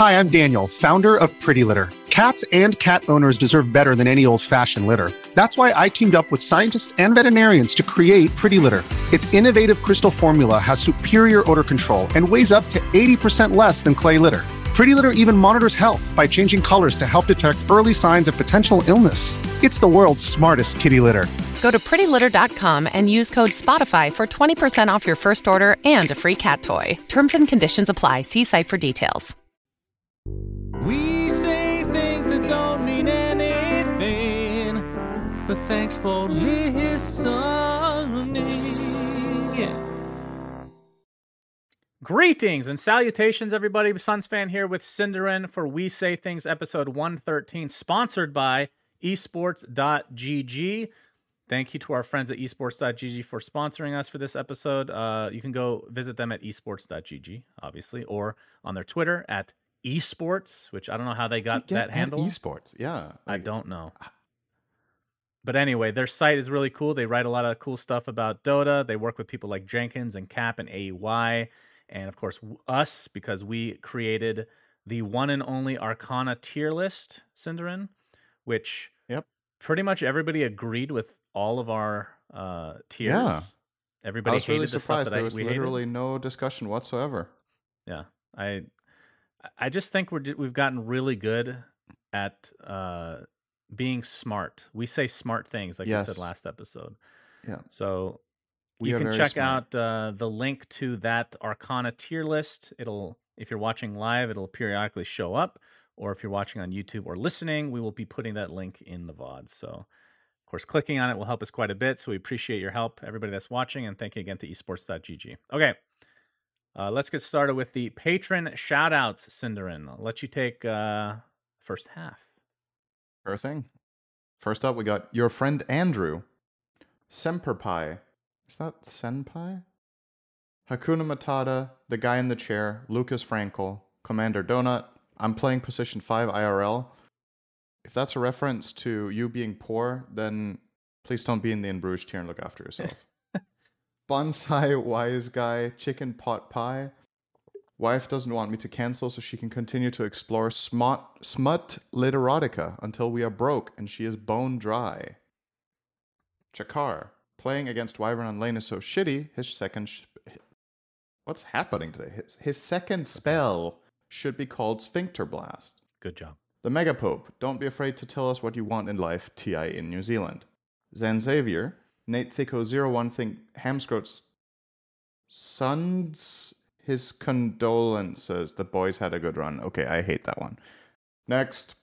Hi, I'm Daniel, founder of Pretty Litter. Cats and cat owners deserve better than any old-fashioned litter. That's why I teamed up with scientists and veterinarians to create Pretty Litter. Its innovative crystal formula has superior odor control and weighs up to 80% less than clay litter. Pretty Litter even monitors health by changing colors to help detect early signs of potential illness. It's the world's smartest kitty litter. Go to prettylitter.com and use code SPOTIFY for 20% off your first order and a free cat toy. Terms and conditions apply. See site for details. We say things that don't mean anything, but thanks for listening. Yeah. Greetings and salutations, everybody. Suns fan here with Cinderin for We Say Things episode 113, sponsored by esports.gg. Thank you to our friends at esports.gg for sponsoring us for this episode. You can go visit them at esports.gg, obviously, or on their Twitter at esports, which I don't know how they got that handle. Esports, yeah. I don't know. But anyway, their site is really cool. They write a lot of cool stuff about Dota. They work with people like Jenkins and Cap and AEY. And of course, us, because we created the one and only Arcana tier list, Cinderin, which pretty much everybody agreed with all of our tiers. Yeah. Everybody I was hated really the surprised. stuff There that was we literally hated. no discussion whatsoever. Yeah, I just think we've gotten really good at being smart. We say smart things, like we said last episode. Yeah. So We you are can very check smart. out the link to that Arcana tier list. If you're watching live, it'll periodically show up. Or if you're watching on YouTube or listening, we will be putting that link in the VOD. So, of course, clicking on it will help us quite a bit. So we appreciate your help, everybody that's watching. And thank you again to esports.gg. Okay. Let's get started with the patron shout-outs, Cinderin. I'll let you take first half. Sure thing. First up, we got your friend Andrew. Semperpai. Is that Senpai? Hakuna Matata, The Guy in the Chair, Lucas Frankel, Commander Donut, I'm playing Position 5 IRL. If that's a reference to you being poor, then please don't be in the In Bruges tier and look after yourself. Bonsai Wise Guy, Chicken Pot Pie. Wife doesn't want me to cancel so she can continue to explore smut literotica until we are broke and she is bone dry. Chakar, playing against Wyvern on lane is so shitty, his second... What's happening today? His second spell should be called Sphincter Blast. Good job. The Megapope, don't be afraid to tell us what you want in life, TI in New Zealand. Zan Xavier, Nate Thicko01 think Hamscroat's sons his condolences. The boys had a good run. Okay, I hate that one. Next.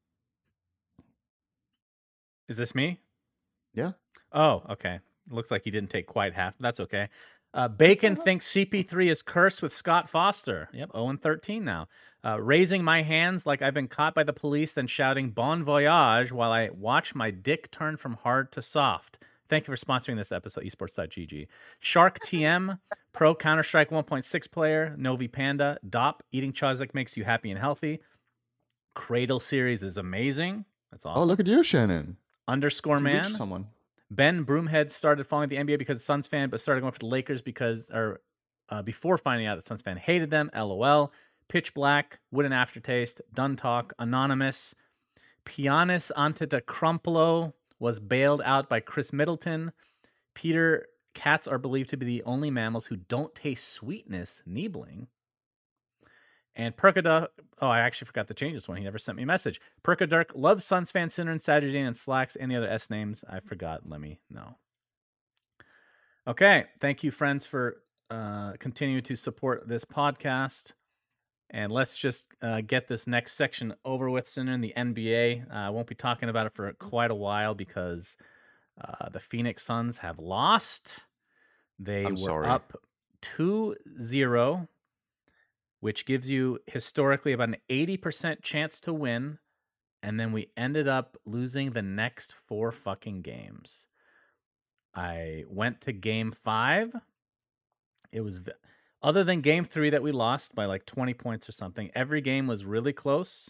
Is this me? Yeah. Oh, okay. Looks like he didn't take quite half. That's okay. Bacon thinks CP3 is cursed with Scott Foster. Yep, 0-13 now. Raising my hands like I've been caught by the police, then shouting Bon Voyage while I watch my dick turn from hard to soft. Thank you for sponsoring this episode, esports.gg. Shark TM, pro Counter-Strike 1.6 player, Novi Panda, Dop, eating Chazak makes you happy and healthy. Cradle series is amazing. That's awesome. Oh, look at you, Shannon. Underscore You man. reached someone. Ben Broomhead started following the NBA because Suns fan, but started going for the Lakers before finding out that Suns fan hated them. LOL. Pitch Black, Wooden Aftertaste, Dun Talk, Anonymous, Pianis Antetokounmpo was bailed out by Chris Middleton. Peter, cats are believed to be the only mammals who don't taste sweetness. Niebling. And Perkaduck, I actually forgot to change this one. He never sent me a message. Perkaduck loves Suns fan, Sinner, and Saturday and Slacks. Any other S names I forgot, let me know. Okay, thank you, friends, for continuing to support this podcast. And let's just get this next section over with, Sinner, in the NBA. I won't be talking about it for quite a while because the Phoenix Suns have lost. They were up 2-0. Which gives you historically about an 80% chance to win. And then we ended up losing the next 4 fucking games. I went to game 5. It was, other than game 3 that we lost by like 20 points or something, every game was really close.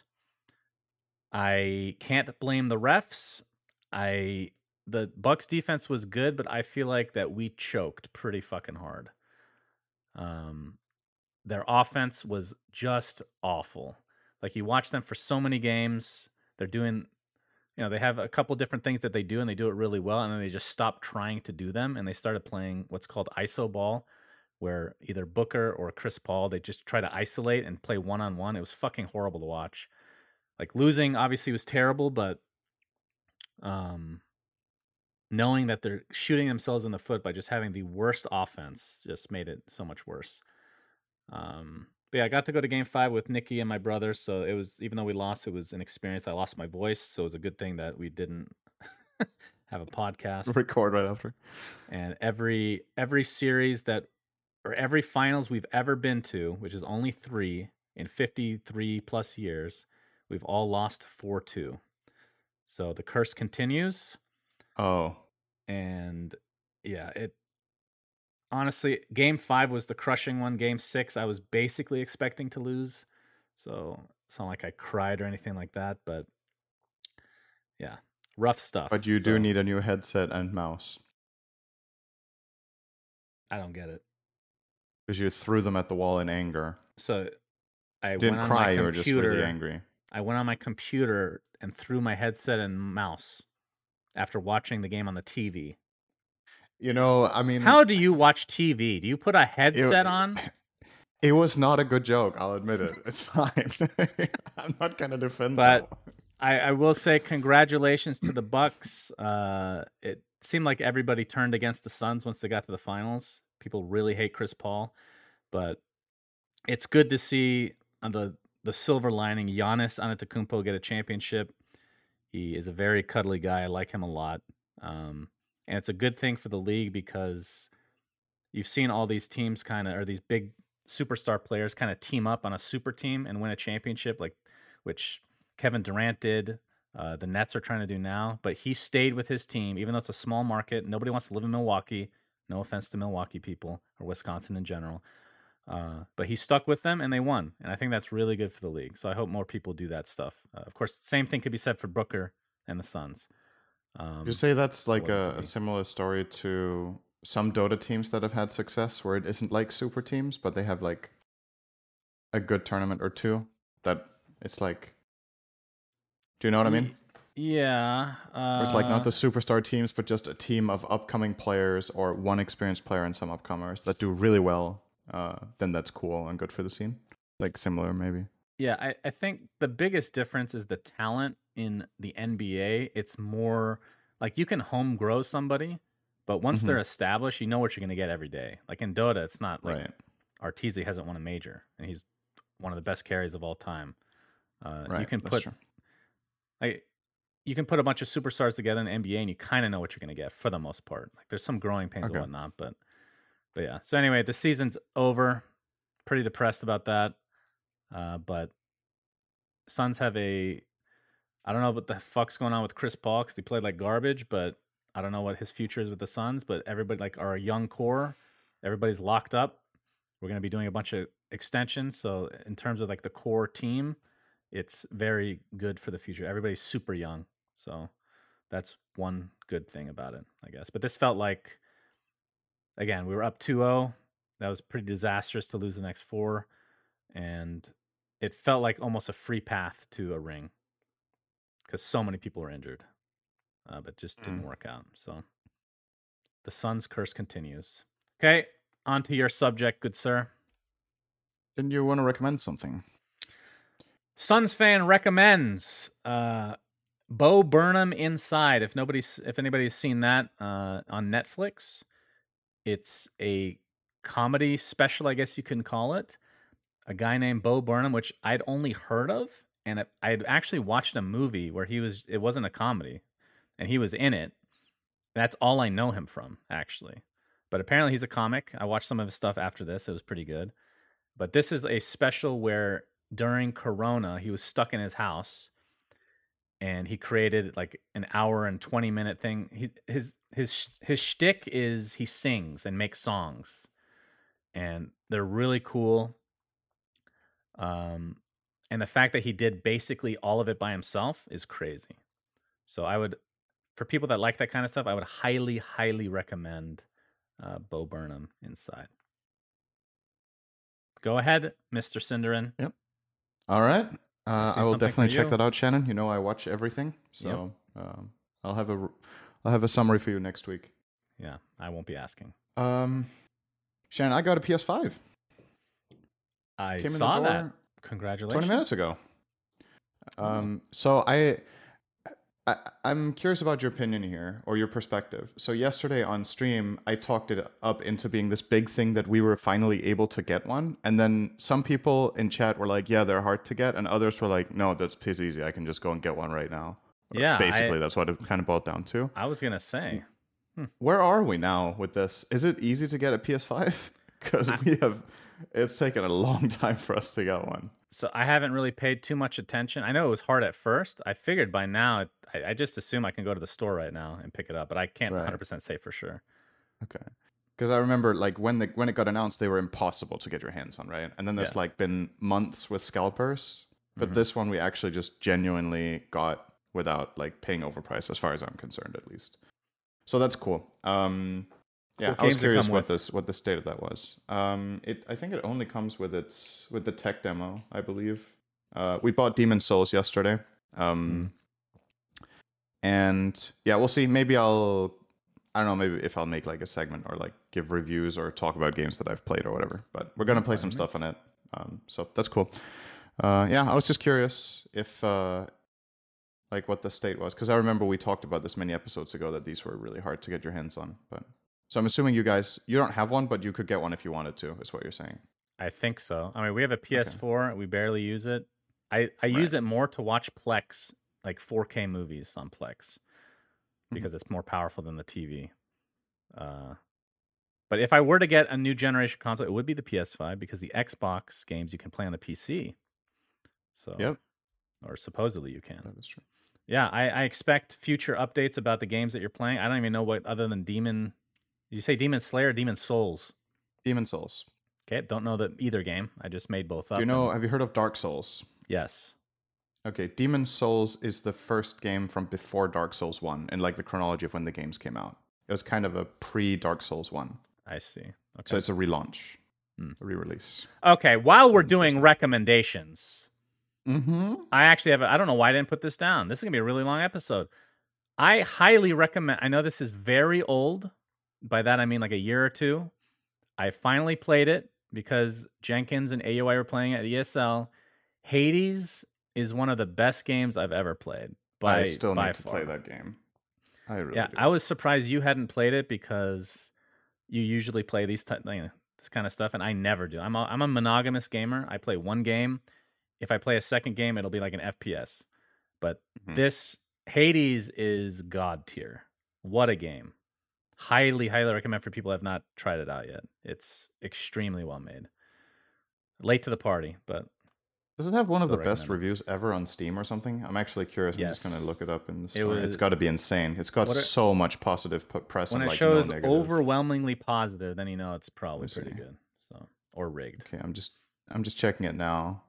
I can't blame the refs. The Bucks defense was good, but I feel like that we choked pretty fucking hard. Their offense was just awful. Like you watch them for so many games, they're doing, they have a couple different things that they do and they do it really well, and then they just stop trying to do them and they started playing what's called iso ball, where either Booker or Chris Paul, they just try to isolate and play one-on-one. It was fucking horrible to watch. Like losing obviously was terrible, but knowing that they're shooting themselves in the foot by just having the worst offense just made it so much worse. But yeah, I got to go to game 5 with Nikki and my brother. So it was, even though we lost, it was an experience. I lost my voice. So it was a good thing that we didn't have a podcast. Record right after. And every series or every finals we've ever been to, which is only 3 in 53 plus years, we've all lost 4-2. So the curse continues. Oh. And yeah, honestly, game 5 was the crushing one. Game 6, I was basically expecting to lose. So it's not like I cried or anything like that, but yeah, rough stuff. But you do need a new headset and mouse. I don't get it. Because you threw them at the wall in anger. So I you didn't went on cry, my you were just really computer. angry. I went on my computer and threw my headset and mouse after watching the game on the TV. I mean... How do you watch TV? Do you put a headset on? It was not a good joke, I'll admit it. It's fine. I'm not going to defend But that. I will say congratulations to the Bucks. It seemed like everybody turned against the Suns once they got to the finals. People really hate Chris Paul. But it's good to see the silver lining, Giannis Antetokounmpo get a championship. He is a very cuddly guy. I like him a lot. And it's a good thing for the league because you've seen all these teams or these big superstar players kind of team up on a super team and win a championship, which Kevin Durant did. The Nets are trying to do now, but he stayed with his team, even though it's a small market. Nobody wants to live in Milwaukee. No offense to Milwaukee people or Wisconsin in general. But he stuck with them and they won. And I think that's really good for the league. So I hope more people do that stuff. Of course, same thing could be said for Booker and the Suns. You say that's like a similar story to some Dota teams that have had success where it isn't like super teams, but they have like a good tournament or two that it's like, do you know what I mean? Yeah. It's like not the superstar teams, but just a team of upcoming players or one experienced player and some upcomers that do really well. Then that's cool and good for the scene. Like similar, maybe. Yeah, I think the biggest difference is the talent in the NBA. It's more like you can home grow somebody, but once they're established, you know what you're going to get every day. Like in Dota, it's not like Arteezy hasn't won a major, and he's one of the best carries of all time. You can put you can put a bunch of superstars together in the NBA, and you kind of know what you're going to get for the most part. Like there's some growing pains and whatnot, but yeah. So anyway, the season's over. Pretty depressed about that. But Suns have I don't know what the fuck's going on with Chris Paul because he played like garbage, but I don't know what his future is with the Suns. But everybody, like our young core, everybody's locked up. We're going to be doing a bunch of extensions. So in terms of like the core team, it's very good for the future. Everybody's super young. So that's one good thing about it, I guess. But this felt like, again, we were up 2-0. That was pretty disastrous to lose the next 4. And it felt like almost a free path to a ring because so many people were injured, but just didn't work out. So the Suns curse continues. Okay, on to your subject, good sir. Didn't you want to recommend something? Suns fan recommends Bo Burnham Inside. If anybody's seen that on Netflix, it's a comedy special, I guess you can call it. A guy named Bo Burnham, which I'd only heard of, and I'd actually watched a movie where it wasn't a comedy, and he was in it. That's all I know him from, actually. But apparently he's a comic. I watched some of his stuff after this. It was pretty good. But this is a special where during Corona, he was stuck in his house, and he created like an hour and 20-minute thing. His shtick is he sings and makes songs, and they're really cool. And the fact that he did basically all of it by himself is crazy. So for people that like that kind of stuff, I would highly, highly recommend Bo Burnham Inside. Go ahead, Mr. Cinderin. Yep. All right. see I will something for definitely check you. that out, Shannon. You know I watch everything, so I'll have a summary for you next week. Yeah, I won't be asking. Shannon, I got a PS5. I Came in the saw that. door Congratulations. 20 minutes ago. Oh. So I'm curious about your opinion here, or your perspective. So yesterday on stream, I talked it up into being this big thing that we were finally able to get one. And then some people in chat were like, yeah, they're hard to get. And others were like, no, that's piss easy. I can just go and get one right now. Yeah, Basically, that's what it kind of boiled down to. I was gonna say. Where are we now with this? Is it easy to get a PS5? Because it's taken a long time for us to get one. So I haven't really paid too much attention. I know it was hard at first. I figured by now, I just assume I can go to the store right now and pick it up, but I can't Right. 100% say for sure. Okay. Because I remember like when it got announced, they were impossible to get your hands on, right? And then there's Yeah. like been months with scalpers, but Mhm. this one we actually just genuinely got without like paying overprice, as far as I'm concerned, at least. So that's cool. Yeah, I was games that curious come what the state of that was. I think it only comes with the tech demo, I believe. We bought Demon's Souls yesterday. And yeah, we'll see. Maybe I don't know, maybe if I'll make like a segment or like give reviews or talk about games that I've played or whatever. But we're gonna play some stuff on it. So that's cool. Yeah, I was just curious if like what the state was, because I remember we talked about this many episodes ago that these were really hard to get your hands on. But so I'm assuming you don't have one, but you could get one if you wanted to, is what you're saying. I think so. I mean, we have a PS4. We barely use it. I use it more to watch Plex, like 4K movies on Plex, because it's more powerful than the TV. But if I were to get a new generation console, it would be the PS5, because the Xbox games you can play on the PC. So, Yep, or supposedly you can. that is true. Yeah, I expect future updates about the games that you're playing. I don't even know what other than Demon. Did you say Demon Slayer or Demon Souls? Demon's Souls. Okay, don't know either game. I just made both up. Do you know? Have you heard of Dark Souls? Yes. Okay, Demon's Souls is the first game from before Dark Souls 1 in like the chronology of when the games came out. It was kind of a pre-Dark Souls 1. I see. Okay. So it's a relaunch, a re-release. Okay, while we're doing recommendations, Mm-hmm. I actually have. I don't know why I didn't put this down. This is gonna be a really long episode. I highly recommend. I know this is very old. By that I mean like a year or two. I finally played it because Jenkins and AUI were playing it at ESL. Hades is one of the best games I've ever played. I still by need to far. play that game. I really Yeah, do. I was surprised you hadn't played it, because you usually play this kind of stuff, and I never do. I'm a monogamous gamer. I play one game. If I play a second game, it'll be like an FPS. But this Hades is god tier. What a game! Highly, highly recommend for people who have not tried it out yet. It's extremely well made. Late to the party, but Does it have one of the still best recommend reviews ever on Steam or something? I'm actually curious. I'm just going to look it Yes. up in the It store. It's was- got to be insane. It's got What are- so much positive press when and it like shows no negative. overwhelmingly positive, then you know it's probably Let's pretty see. good. So, or rigged. Okay, I'm just checking it now.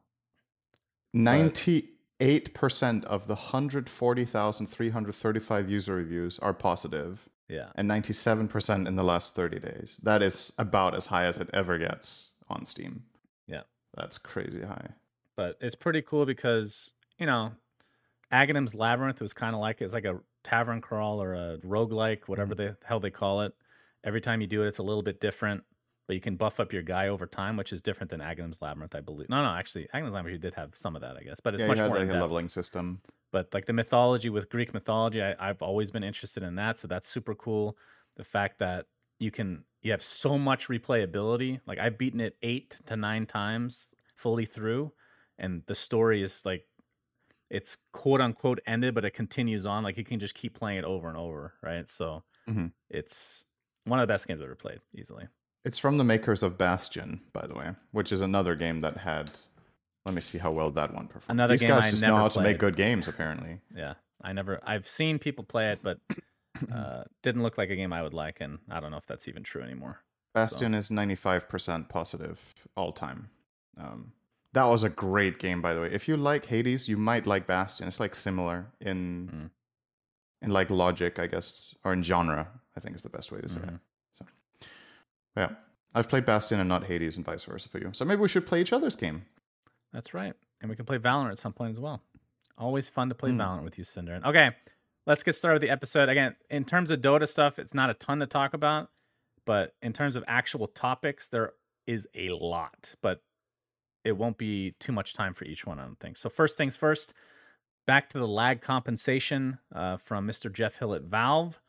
98% of the 140,335 user reviews are positive, Yeah. and 97% in the last 30 days. That is about as high as it ever gets on Steam. Yeah. That's crazy high. But it's pretty cool because, Aghanim's Labyrinth was kind of like, it's like a tavern crawl or a roguelike, whatever the hell they call it. Every time you do it, it's a little bit different, but you can buff up your guy over time, which is different than Aghanim's Labyrinth, I believe. No, actually, Aghanim's Labyrinth did have some of that, I guess, but it's Yeah, much you had more like a in-depth. leveling system. But like the mythology with Greek mythology, I've always been interested in that, so that's super cool. The fact that you have so much replayability. Like I've beaten it 8 to 9 times fully through, and the story is like, it's quote unquote ended, but it continues on. Like you can just keep playing it over and over, right? So it's one of the best games I've ever played, easily. It's from the makers of Bastion, by the way, which is another game that had. Let me see how well that one performed. Another These game guys I just never know how to make played. good games, apparently. Yeah, I've seen people play it, but didn't look like a game I would like, and I don't know if that's even true anymore. Bastion is 95% positive all time. That was a great game, by the way. If you like Hades, you might like Bastion. It's like similar in like logic, I guess, or in genre, I think is the best way to say it. So, yeah, I've played Bastion and not Hades, and vice versa for you. So maybe we should play each other's game. That's right. And we can play Valorant at some point as well. Always fun to play Valorant with you, Synderen. Okay, let's get started with the episode. Again, in terms of Dota stuff, it's not a ton to talk about. But in terms of actual topics, there is a lot. But it won't be too much time for each one, I don't think. So first things first, back to the lag compensation from Mr. Jeff Hill at Valve.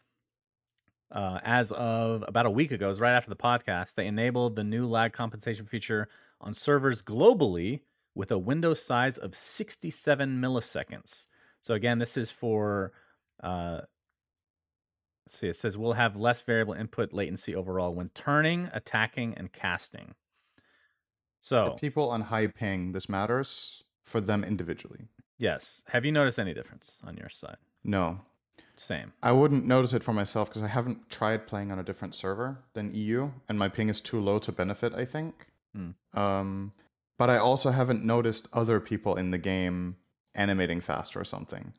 As of about a week ago, it was right after the podcast, they enabled the new lag compensation feature on servers globally with a window size of 67 milliseconds. So again, this is for, let's see, it says we'll have less variable input latency overall when turning, attacking, and casting. So The people on high ping, this matters for them individually. yes. Have you noticed any difference on your side? No, Same. I wouldn't notice it for myself because I haven't tried playing on a different server than EU, and my ping is too low to benefit, I think. But I also haven't noticed other people in the game animating faster or something.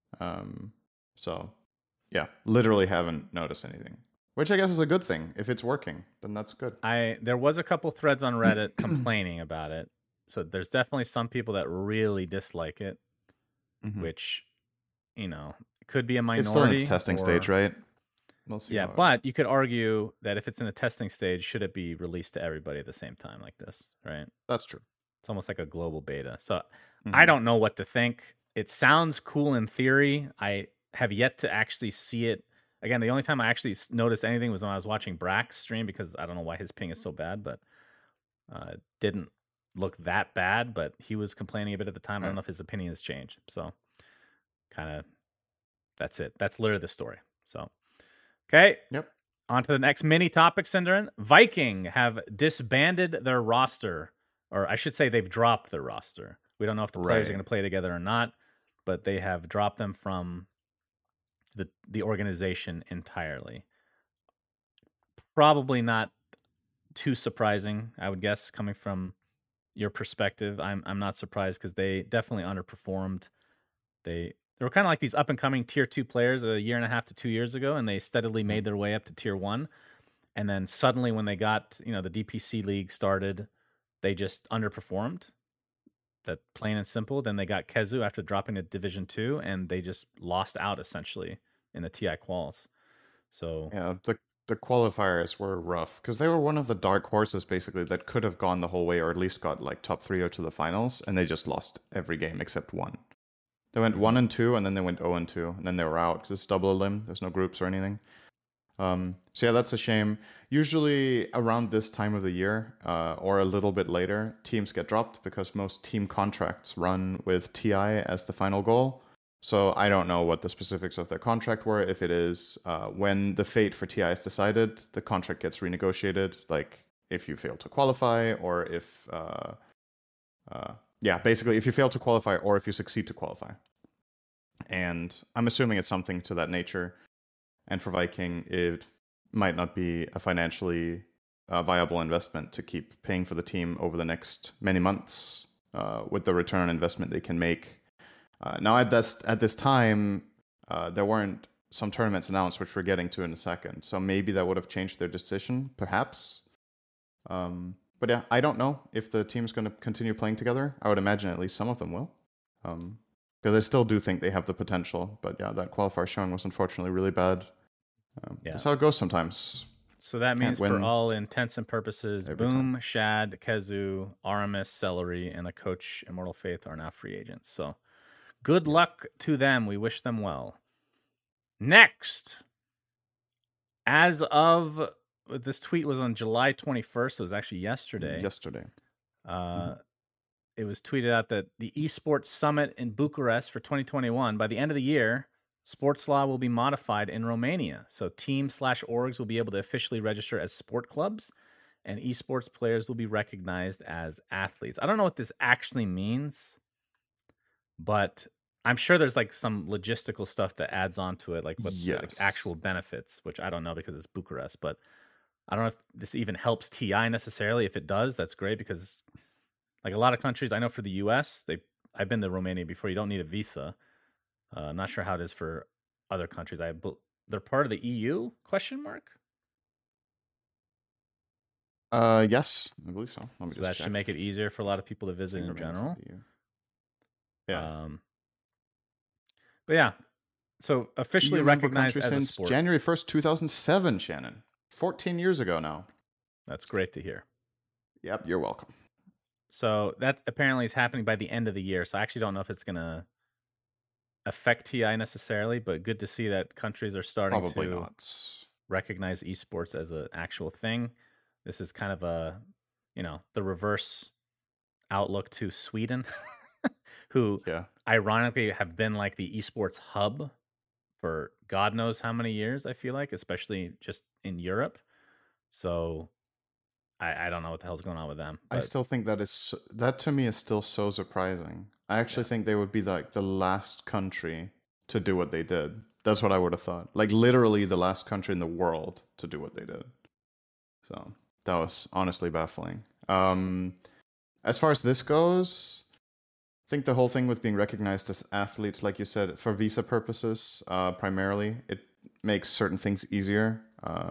So, yeah, literally haven't noticed anything. Which I guess is a good thing. If it's working, then that's good. There was a couple threads on Reddit complaining about it. So there's definitely some people that really dislike it, which, could be a minority. It's still in its testing stage, right? We'll see. Yeah, but you could argue that if it's in a testing stage, should it be released to everybody at the same time like this, right? That's true. It's almost like a global beta. So I don't know what to think. It sounds cool in theory. I have yet to actually see it. Again, the only time I actually noticed anything was when I was watching Brack's stream, because I don't know why his ping is so bad, but it didn't look that bad, but he was complaining a bit at the time. I don't know if his opinion has changed. So kind of, that's it. That's literally the story. So, okay. Yep. On to the next mini topic, Synderen. Viking have disbanded their roster, or I should say they've dropped their roster. We don't know if the players are going to play together or not, but they have dropped them from the organization entirely. Probably not too surprising, I would guess, coming from your perspective. I'm not surprised because they definitely underperformed. They were kind of like these up and coming tier 2 players a year and a half to 2 years ago, and they steadily made their way up to tier 1. And then suddenly when they got, the DPC league started, they just underperformed. That plain and simple. Then they got KheZu after dropping to Division 2, and they just lost out essentially in the TI quals. So yeah, the qualifiers were rough because they were one of the dark horses basically that could have gone the whole way, or at least got like top 3 or to the finals, and they just lost every game except one. They went 1-2, and then they went 0-2, and then they were out because it's double elim. There's no groups or anything. So yeah, that's a shame. Usually around this time of the year, or a little bit later, teams get dropped because most team contracts run with TI as the final goal. So I don't know what the specifics of their contract were. If it is when the fate for TI is decided, the contract gets renegotiated. Like if you fail to qualify, or if basically if you fail to qualify, or if you succeed to qualify. And I'm assuming it's something to that nature. And for Viking, it might not be a financially viable investment to keep paying for the team over the next many months with the return on investment they can make. Now, at this time, there weren't some tournaments announced, which we're getting to in a second. So maybe that would have changed their decision, perhaps. But yeah, I don't know if the team's going to continue playing together. I would imagine at least some of them will. Because I still do think they have the potential. But yeah, that qualifier showing was unfortunately really bad. That's how it goes sometimes. So that means for all intents and purposes, Boom, Shad, KheZu, Aramis, Celery, and the coach Immortal Faith are now free agents. So good luck to them. We wish them well. Next, as of this tweet was on July 21st. It was actually yesterday. It was tweeted out that the Esports Summit in Bucharest for 2021, by the end of the year, sports law will be modified in Romania. So teams/orgs will be able to officially register as sport clubs, and esports players will be recognized as athletes. I don't know what this actually means, but I'm sure there's like some logistical stuff that adds on to it, like what like actual benefits, which I don't know because it's Bucharest, but I don't know if this even helps TI necessarily. If it does, that's great, because like a lot of countries, I know for the US, I've been to Romania before, you don't need a visa. I'm not sure how it is for other countries. They're part of the EU? ? Yes, I believe so. So that should make it easier for a lot of people to visit in general. Yeah. But yeah, so officially EU member recognized country as a since sport. January 1st, 2007, Shannon. 14 years ago now. That's great to hear. Yep, you're welcome. So that apparently is happening by the end of the year. So I actually don't know if it's going to affect TI necessarily, but good to see that countries are starting Probably to not. recognize esports as an actual thing. This is kind of a, the reverse outlook to Sweden, who Yeah. ironically have been like the esports hub for God knows how many years, I feel like, especially just in Europe. So I don't know what the hell's going on with them. I But still think that to me is still so surprising. I actually think they would be like the last country to do what they did. That's what I would have thought. Like literally the last country in the world to do what they did. So that was honestly baffling. As far as this goes, I think the whole thing with being recognized as athletes, like you said, for visa purposes, primarily, it makes certain things easier.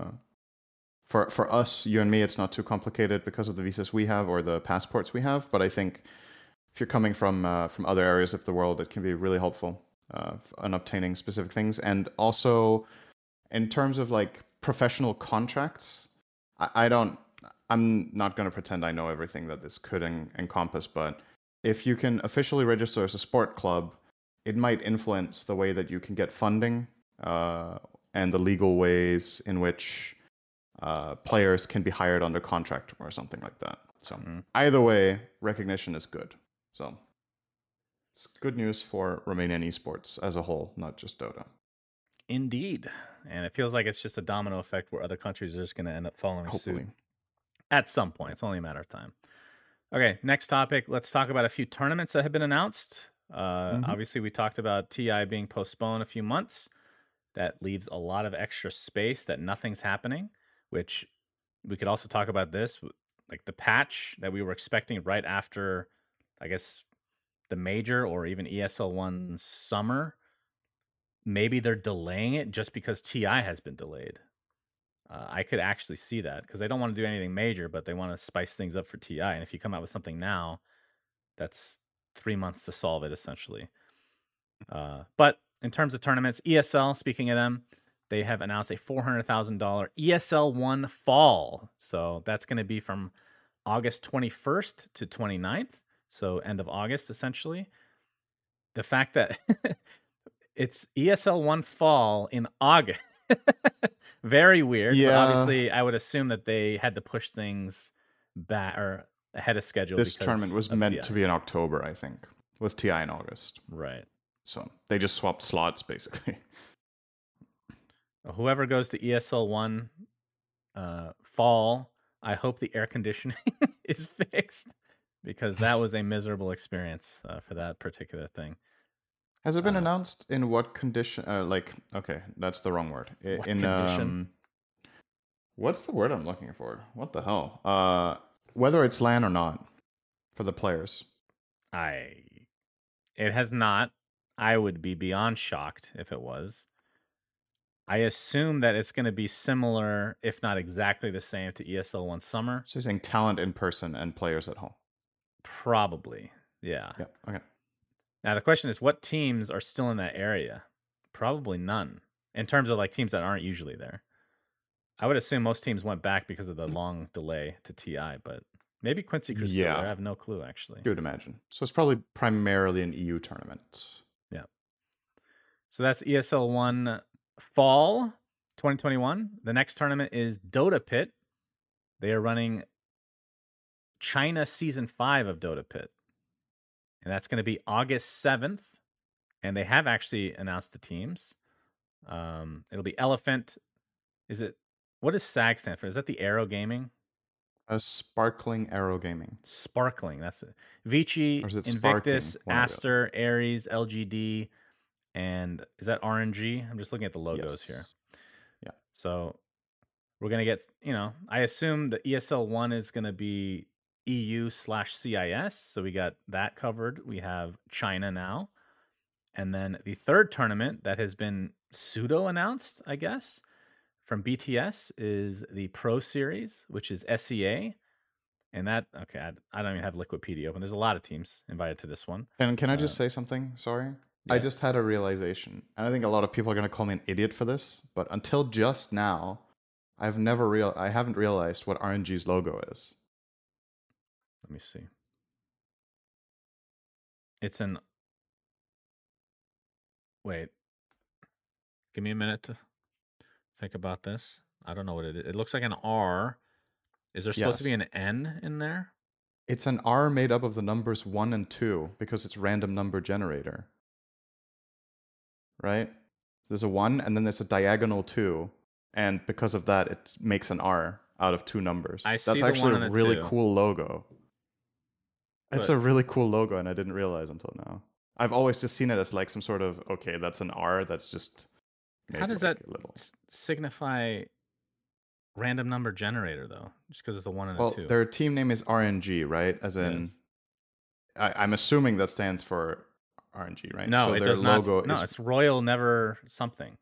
For us, you and me, it's not too complicated because of the visas we have or the passports we have. But I think if you're coming from other areas of the world, it can be really helpful in obtaining specific things. And also, in terms of like professional contracts, I'm not going to pretend I know everything that this could encompass. But if you can officially register as a sport club, it might influence the way that you can get funding and the legal ways in which players can be hired under contract or something like that. So either way, recognition is good. So it's good news for Romanian esports as a whole, not just Dota. Indeed. And it feels like it's just a domino effect where other countries are just going to end up following Hopefully. suit at some point. It's only a matter of time. Okay, next topic. Let's talk about a few tournaments that have been announced. Obviously, we talked about TI being postponed a few months. That leaves a lot of extra space that nothing's happening, which we could also talk about this, like the patch that we were expecting right after, I guess, the major or even ESL1 summer. Maybe they're delaying it just because TI has been delayed. I could actually see that because they don't want to do anything major, but they want to spice things up for TI. And if you come out with something now, that's 3 months to solve it, essentially. But in terms of tournaments, ESL, speaking of them, they have announced a $400,000 ESL1 Fall. So that's going to be from August 21st to 29th. So end of August, essentially. The fact that it's ESL1 Fall in August. Very weird. Yeah. But obviously, I would assume that they had to push things back or ahead of schedule. This tournament was meant TI. to be in October, I think, with TI in August. Right. So they just swapped slots, basically. Whoever goes to ESL1 Fall, I hope the air conditioning is fixed because that was a miserable experience for that particular thing. Has it been announced in what condition? Okay, that's the wrong word. What condition? What's the word I'm looking for? What the hell? Whether it's LAN or not for the players. It has not. I would be beyond shocked if it was. I assume that it's going to be similar, if not exactly the same, to ESL1 Summer. So you're saying talent in person and players at home? Probably, yeah. Yeah. Okay. Now the question is, what teams are still in that area? Probably none. In terms of like teams that aren't usually there, I would assume most teams went back because of the long delay to TI. But maybe Quincy Cruz still there. I have no clue actually. You would imagine. So it's probably primarily an EU tournament. Yeah. So that's ESL1 Fall 2021. The next tournament is Dota Pit. They are running China Season 5 of Dota Pit. And that's going to be August 7th. And they have actually announced the teams. It'll be Elephant. What does SAG stand for? Is that the Arrow Gaming? Sparkling Arrow Gaming. Sparkling, that's it. Vici, Invictus, Aster, Ares, LGD, and is that RNG? I'm just looking at the logos here. Yeah. So we're going to get, I assume the ESL 1 is going to be EU/CIS. So we got that covered. We have China now. And then the third tournament that has been pseudo announced, I guess, from BTS is the Pro Series, which is SEA. And that, okay, I don't even have Liquipedia open. There's a lot of teams invited to this one. Can I just say something? Sorry. I Yeah. just had a realization, and I think a lot of people are going to call me an idiot for this, but until just now, I haven't realized what RNG's logo is. Let me see. It's an. Wait. Give me a minute to think about this. I don't know what it is. It looks like an R. Is there supposed to be Yes. an N in there? It's an R made up of the numbers 1 and 2 because it's random number generator. Right? There's a 1 and then there's a diagonal 2, and because of that it makes an R out of two numbers. I see That's the actually 1 a and a really 2. cool logo. It's But- a really cool logo, and I didn't realize until now. I've always just seen it as like some sort of, okay, that's an R that's just made How does like that a little. signify random number generator, though? Just because it's a 1 and Well, a 2. their team name is RNG, right? As in, Yes. I'm assuming that stands for RNG, right? No, so it their does not. logo No, is, it's Royal Never something.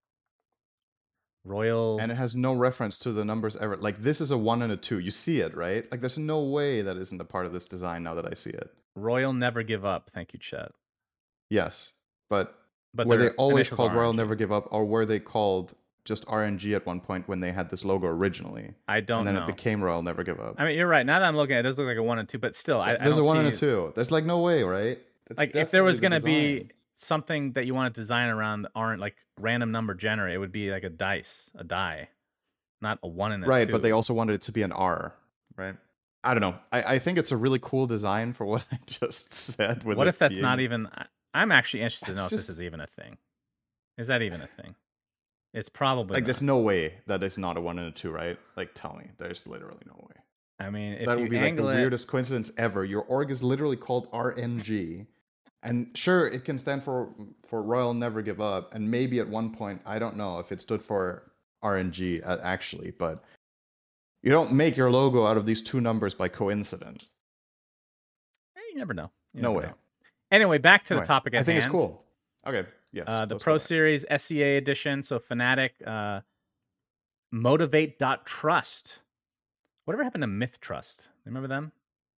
Royal. and it has no reference to the numbers ever. Like, this is a 1 and a 2. You see it, right? Like, there's no way that isn't a part of this design now that I see it. Royal Never Give Up. Thank you, Chet. Yes, but But were they their always initials called are Royal RNG. Never Give Up, or were they called just RNG at one point when they had this logo originally? I don't And then know. it became Royal Never Give Up. I mean, you're right. Now that I'm looking at it, it does look like a 1 and 2, but still, I There's don't a 1 and a see- 2. There's like no way, right? That's Like, if there was definitely going the to be design. something that you want to design around aren't like random number generator, it would be like a die, not a 1 and a 2. Right, but they also wanted it to be an R, right? I don't know. I think it's a really cool design for what I just said. With What it if that's being- not even? I'm actually interested to It's know if this just- is even a thing. Is that even a thing? It's probably like? not. There's no way that it's not a 1 and a 2, right? Like, tell me, there's literally no way. I mean, if That you would be like the angle it, weirdest coincidence ever. Your org is literally called RNG, and sure, it can stand for Royal Never Give Up, and maybe at one point, I don't know if it stood for RNG actually, but you don't make your logo out of these two numbers by coincidence. you never know. You No never way. know. Anyway, back to the Anyway, topic at I think hand. it's cool. Okay, yes. The let's Pro go back. Series SEA edition. So Fnatic, Motivate.trust. Whatever happened to Myth Trust? Remember them?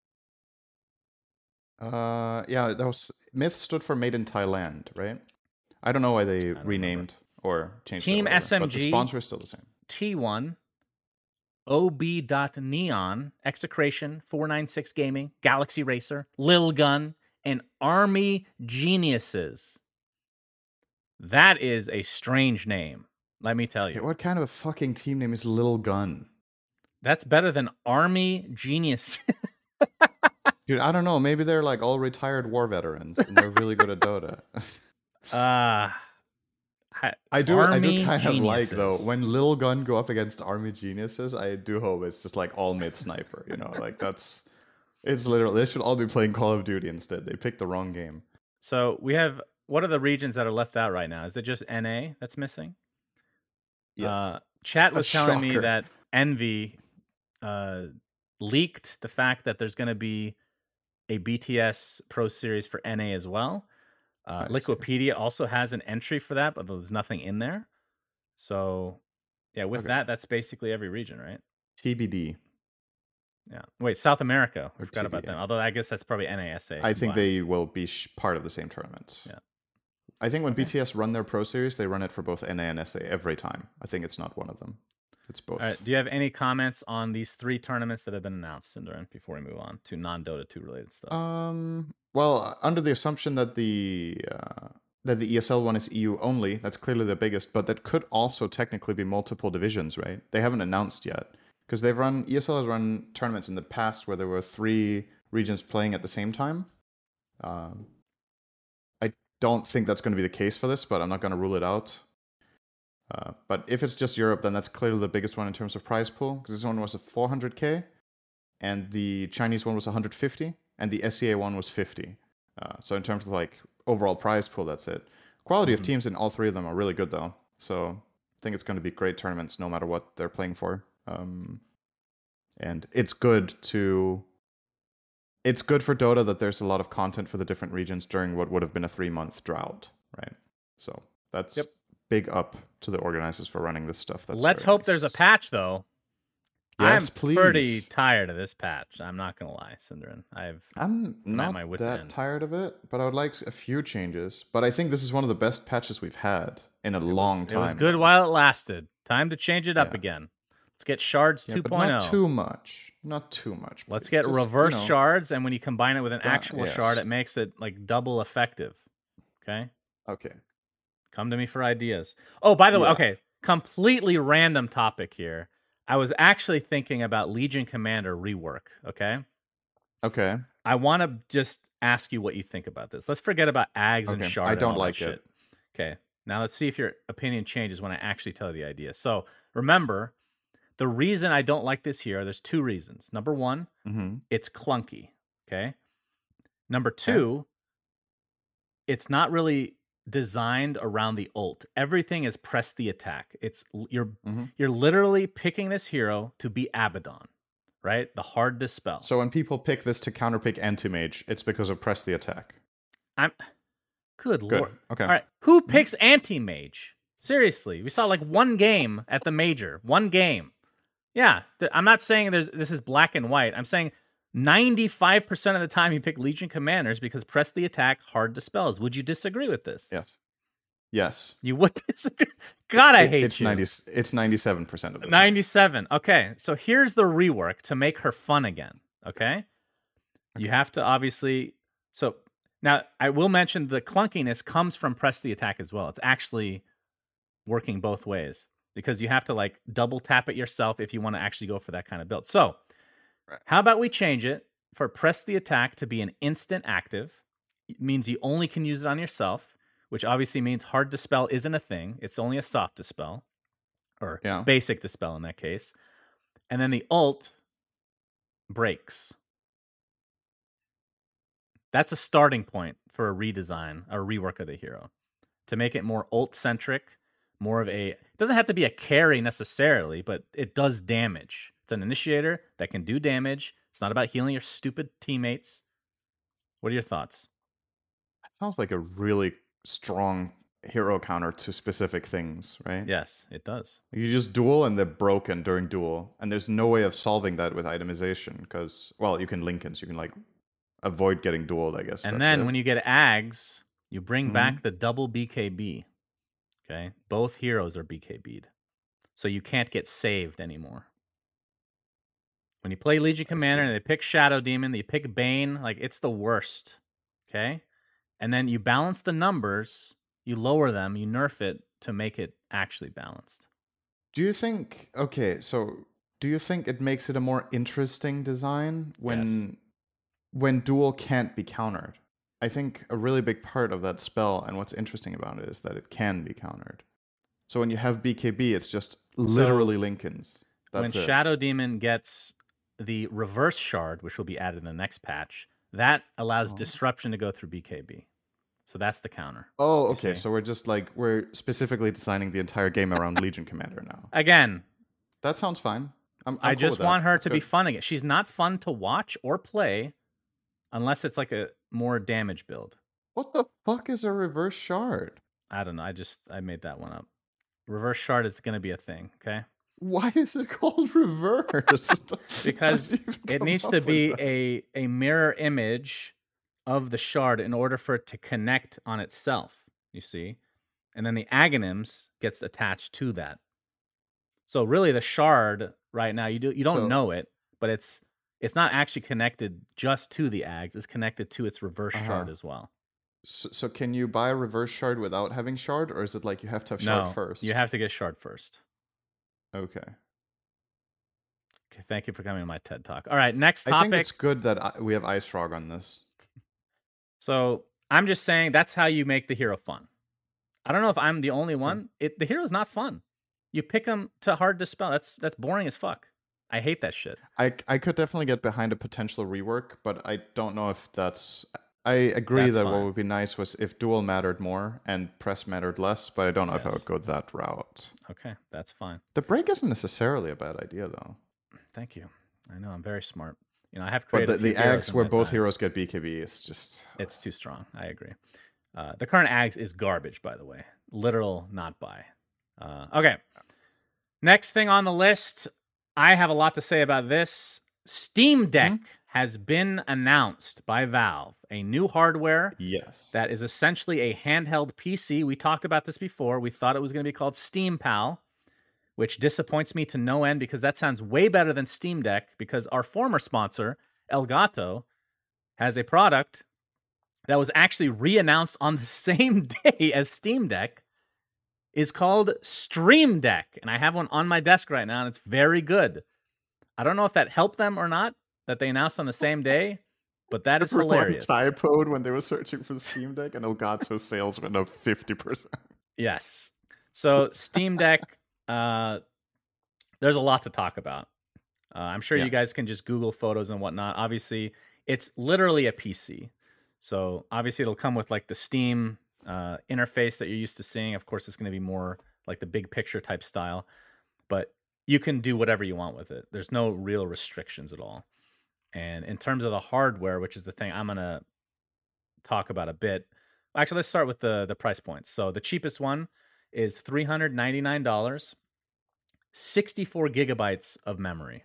Yeah, that was Myth stood for Made in Thailand, right? I don't know why they remember. renamed or changed Team it over, but the SMG. sponsor is still the same. T1, OB.Neon, Execration, 496 Gaming, Galaxy Racer, Lil Gun, and Army Geniuses. That is a strange name, let me tell you. Yeah, what kind of a fucking team name is Lil Gun? That's better than Army Genius. Dude, I don't know. Maybe they're like all retired war veterans and they're really good at Dota. I do Army kind of like though Geniuses. when Lil Gun go up against Army Geniuses. I do hope it's just like all mid sniper. You know, like it's literally they should all be playing Call of Duty instead. They picked the wrong game. So we have, what are the regions that are left out right now? Is it just NA that's missing? Yes. Chat A was telling me shocker. that Envy leaked the fact that there's going to be a BTS Pro Series for NA as well. Nice. Liquipedia also has an entry for that, but there's nothing in there. So, yeah, with Okay. that, that's basically every region, right? TBD. Yeah. Wait, South America. We Or forgot about TBA. them. Although I guess that's probably NASA. I think combined. they will be part of the same tournament. Yeah. I think when BTS run their Pro Series, they run it for both NA and SA every time. I think it's not one of them. It's both. All right. Do you have any comments on these three tournaments that have been announced, Cinderin, before we move on to non-Dota 2 related stuff? Well, under the assumption that the ESL one is EU only, that's clearly the biggest, but that could also technically be multiple divisions, right? They haven't announced yet because ESL has run tournaments in the past where there were 3 regions playing at the same time. I don't think that's going to be the case for this, but I'm not going to rule it out. But if it's just Europe, then that's clearly the biggest one in terms of prize pool, because this one was a 400k, and the Chinese one was 150, and the SEA one was 50. So in terms of like overall prize pool, that's it. Quality of teams in all 3 of them are really good, though. So I think it's going to be great tournaments no matter what they're playing for. And it's good for Dota that there's a lot of content for the different regions during what would have been a 3-month drought, right? So that's big up to the organizers for running this stuff. That's Let's very hope nice. there's a patch, though. Yes, I'm please. pretty tired of this patch. I'm not gonna lie, Synderen. I'm I'm at not my wit's that end. tired of it, but I would like a few changes. But I think this is one of the best patches we've had in a long time. It was good now. while it lasted. Time to change it up Yeah. again. Let's get shards Yeah, 2.0. but not too much. Not too much. Let's please. get Just, reverse shards, and when you combine it with an that- actual shard, yes. it makes it like double effective. Okay? Okay. Come to me for ideas. Oh, by the way, Yeah. okay, completely random topic here. I was actually thinking about Legion Commander rework, okay? Okay. I want to just ask you what you think about this. Let's forget about Ags and Okay. Shard. I and don't all that like shit. it. Okay. Now let's see if your opinion changes when I actually tell you the idea. So remember, the reason I don't like this hero, there's two reasons. Number one, Mm-hmm. it's clunky. Okay. Number two, it's not really designed around the ult. Everything is press the attack. You're literally picking this hero to be Abaddon, right? The hard dispel. So when people pick this to counterpick Anti-Mage, it's because of press the attack. Good lord. Okay. All right. Who picks Anti-Mage? Seriously, we saw like one game at the major. One game. Yeah, I'm not saying this is black and white. I'm saying 95% of the time you pick Legion Commanders because press the attack, hard dispels. Would you disagree with this? Yes. Yes. You would disagree? God, I hate it's you. It's 97% of the time. 97. Okay, so here's the rework to make her fun again. Okay? You have to obviously... So now I will mention the clunkiness comes from press the attack as well. It's actually working both ways because you have to like double tap it yourself if you want to actually go for that kind of build. So how about we change it for press the attack to be an instant active? It means you only can use it on yourself, which obviously means hard dispel isn't a thing. It's only a soft dispel or basic dispel in that case. And then the ult breaks. That's a starting point for a redesign, a rework of the hero to make it more ult centric, more of it doesn't have to be a carry necessarily, but it does damage. It's an initiator that can do damage. It's not about healing your stupid teammates. What are your thoughts? That sounds like a really strong hero counter to specific things, right? Yes, it does. You just duel and they're broken during duel, and there's no way of solving that with itemization because, well, you can Lincolns, you can like avoid getting dueled, I guess. And then when you get Ags, you bring back the double BKB. Okay, both heroes are BKB'd, so you can't get saved anymore. When you play Legion Commander and they pick Shadow Demon, they pick Bane, like it's the worst. Okay, and then you balance the numbers, you lower them, you nerf it to make it actually balanced. Do you think? Okay, so do you think it makes it a more interesting design when duel can't be countered? I think a really big part of that spell and what's interesting about it is that it can be countered. So when you have BKB, it's just literally Lincolns. That's when Shadow Demon gets the reverse shard, which will be added in the next patch, that allows disruption to go through BKB. So that's the counter. Oh, okay. So we're specifically designing the entire game around Legion Commander now. Again, that sounds fine. I just want her to be fun again. She's not fun to watch or play unless it's like a more damage build. What the fuck is a reverse shard? I don't know. I made that one up. Reverse shard is going to be a thing, okay? Why is it called reverse? Because it needs to be a mirror image of the shard in order for it to connect on itself, you see? And then the agonyms gets attached to that. So really the shard right now, you don't know it, but it's not actually connected just to the Ags. It's connected to its reverse shard as well. So can you buy a reverse shard without having shard, or is it like you have to have shard first? You have to get shard first. Okay. Thank you for coming to my TED Talk. All right, next topic. I think it's good that we have Ice Frog on this. So I'm just saying that's how you make the hero fun. I don't know if I'm the only one. The hero's not fun. You pick him to hard dispel. That's boring as fuck. I hate that shit. I could definitely get behind a potential rework, but I don't know if that's... I agree that what would be nice was if duel mattered more and press mattered less, but I don't know if I would go that route. Okay, that's fine. The break isn't necessarily a bad idea, though. Thank you. I know, I'm very smart. I have created But the Ags where both heroes get BKB is just... It's too strong. I agree. The current Ags is garbage, by the way. Literal, not buy. Okay. Next thing on the list, I have a lot to say about this. Steam Deck Hmm? has been announced by Valve, a new hardware Yes. that is essentially a handheld PC. We talked about this before. We thought it was going to be called Steam Pal, which disappoints me to no end because that sounds way better than Steam Deck, because our former sponsor, Elgato, has a product that was actually re-announced on the same day as Steam Deck, is called Stream Deck. And I have one on my desk right now, and it's very good. I don't know if that helped them or not, that they announced on the same day, but that is Everyone hilarious. typoed when they were searching for Steam Deck, and Elgato sales went up 50%. Yes. So Steam Deck, there's a lot to talk about. I'm sure Yeah. you guys can just Google photos and whatnot. Obviously, it's literally a PC. So obviously it'll come with like the Steam interface that you're used to seeing. Of course, it's going to be more like the big picture type style, but you can do whatever you want with it. There's no real restrictions at all. And in terms of the hardware, which is the thing I'm going to talk about a bit. Actually, let's start with the price points. So the cheapest one is $399, 64 gigabytes of memory.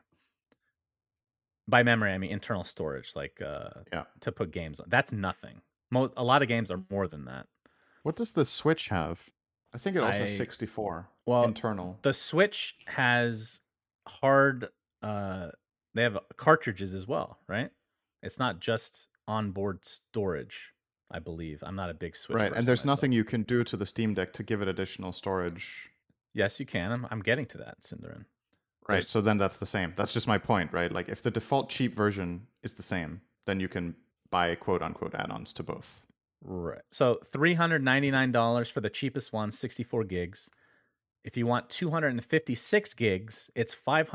By memory, I mean internal storage, like to put games on. That's nothing. A lot of games are more than that. What does the Switch have? I think it also has 64 internal. The Switch has hard. They have cartridges as well, right? It's not just onboard storage, I believe. I'm not a big Switch Right, person and there's myself. nothing you can do to the Steam Deck to give it additional storage. Yes, you can. I'm getting to that, Cinderin. Right, so then that's the same. That's just my point, right? Like if the default cheap version is the same, then you can buy quote unquote add-ons to both. Right. So $399 for the cheapest one, 64 gigs. If you want 256 gigs, it's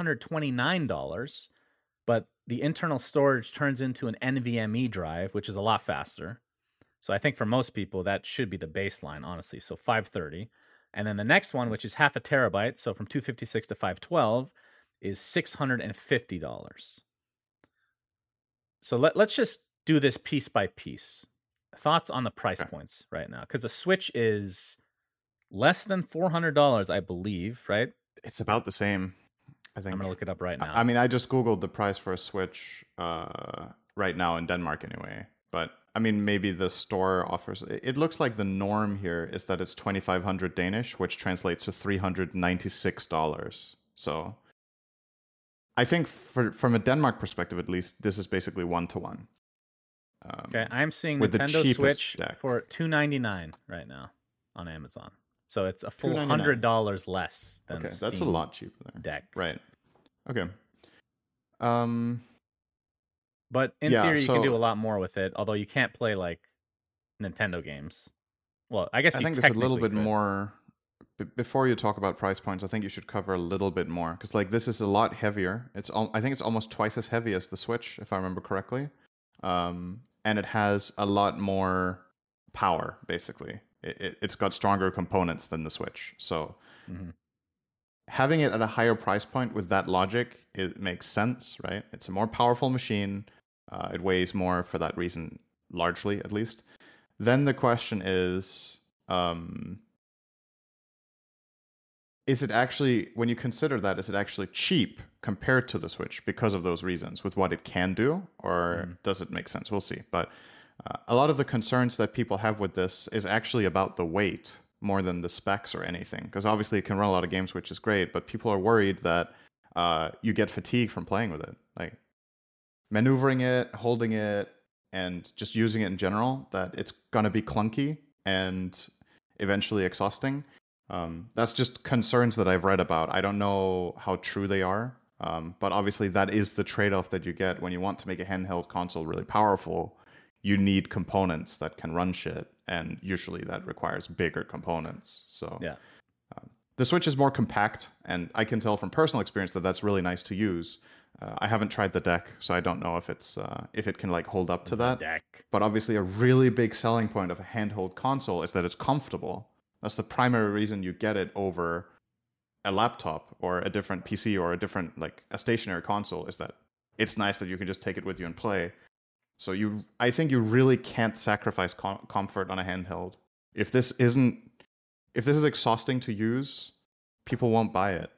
$529, but the internal storage turns into an NVMe drive, which is a lot faster. So I think for most people that should be the baseline, honestly. So $530. And then the next one, which is half a terabyte, so from 256 to 512, is $650. So let's just do this piece by piece. Thoughts on the price points right now? Because the Switch is less than $400, I believe, right? It's about the same, I think. I'm going to look it up right now. I mean, I just Googled the price for a Switch right now in Denmark anyway. But, I mean, maybe the store offers... It looks like the norm here is that it's 2,500 Danish, which translates to $396. So, I think from a Denmark perspective, at least, this is basically one-to-one. Okay, I'm seeing with Nintendo the Switch deck for $299 right now on Amazon. So it's a full $299. $100 less than Okay, Steam that's a lot cheaper there. Deck. Right. Okay. But in Yeah, theory, you can so- do a lot more with it. Although you can't play like Nintendo games. Well, I guess I you think there's a little technically bit could. more. Before you talk about price points, I think you should cover a little bit more because, like, this is a lot heavier. I think it's almost twice as heavy as the Switch, if I remember correctly. And it has a lot more power. Basically, it's got stronger components than the Switch. So, having it at a higher price point with that logic, it makes sense, right? It's a more powerful machine. It weighs more for that reason, largely at least. Then the question is it actually, when you consider that, is it actually cheap compared to the Switch because of those reasons with what it can do, or does it make sense? We'll see. But a lot of the concerns that people have with this is actually about the weight more than the specs or anything, because obviously it can run a lot of games, which is great, but people are worried that you get fatigue from playing with it, like maneuvering it, holding it, and just using it in general, that it's going to be clunky and eventually exhausting. That's just concerns that I've read about. I don't know how true they are, but obviously that is the trade-off that you get when you want to make a handheld console really powerful. You need components that can run shit, and usually that requires bigger components. So Yeah. The Switch is more compact, and I can tell from personal experience that that's really nice to use. I haven't tried the deck, so I don't know if it can like hold up to that. Deck. But obviously, a really big selling point of a handheld console is that it's comfortable. That's the primary reason you get it over a laptop or a different PC or a different, like, a stationary console, is that it's nice that you can just take it with you and play. So I think you really can't sacrifice comfort on a handheld. If this is exhausting to use, people won't buy it.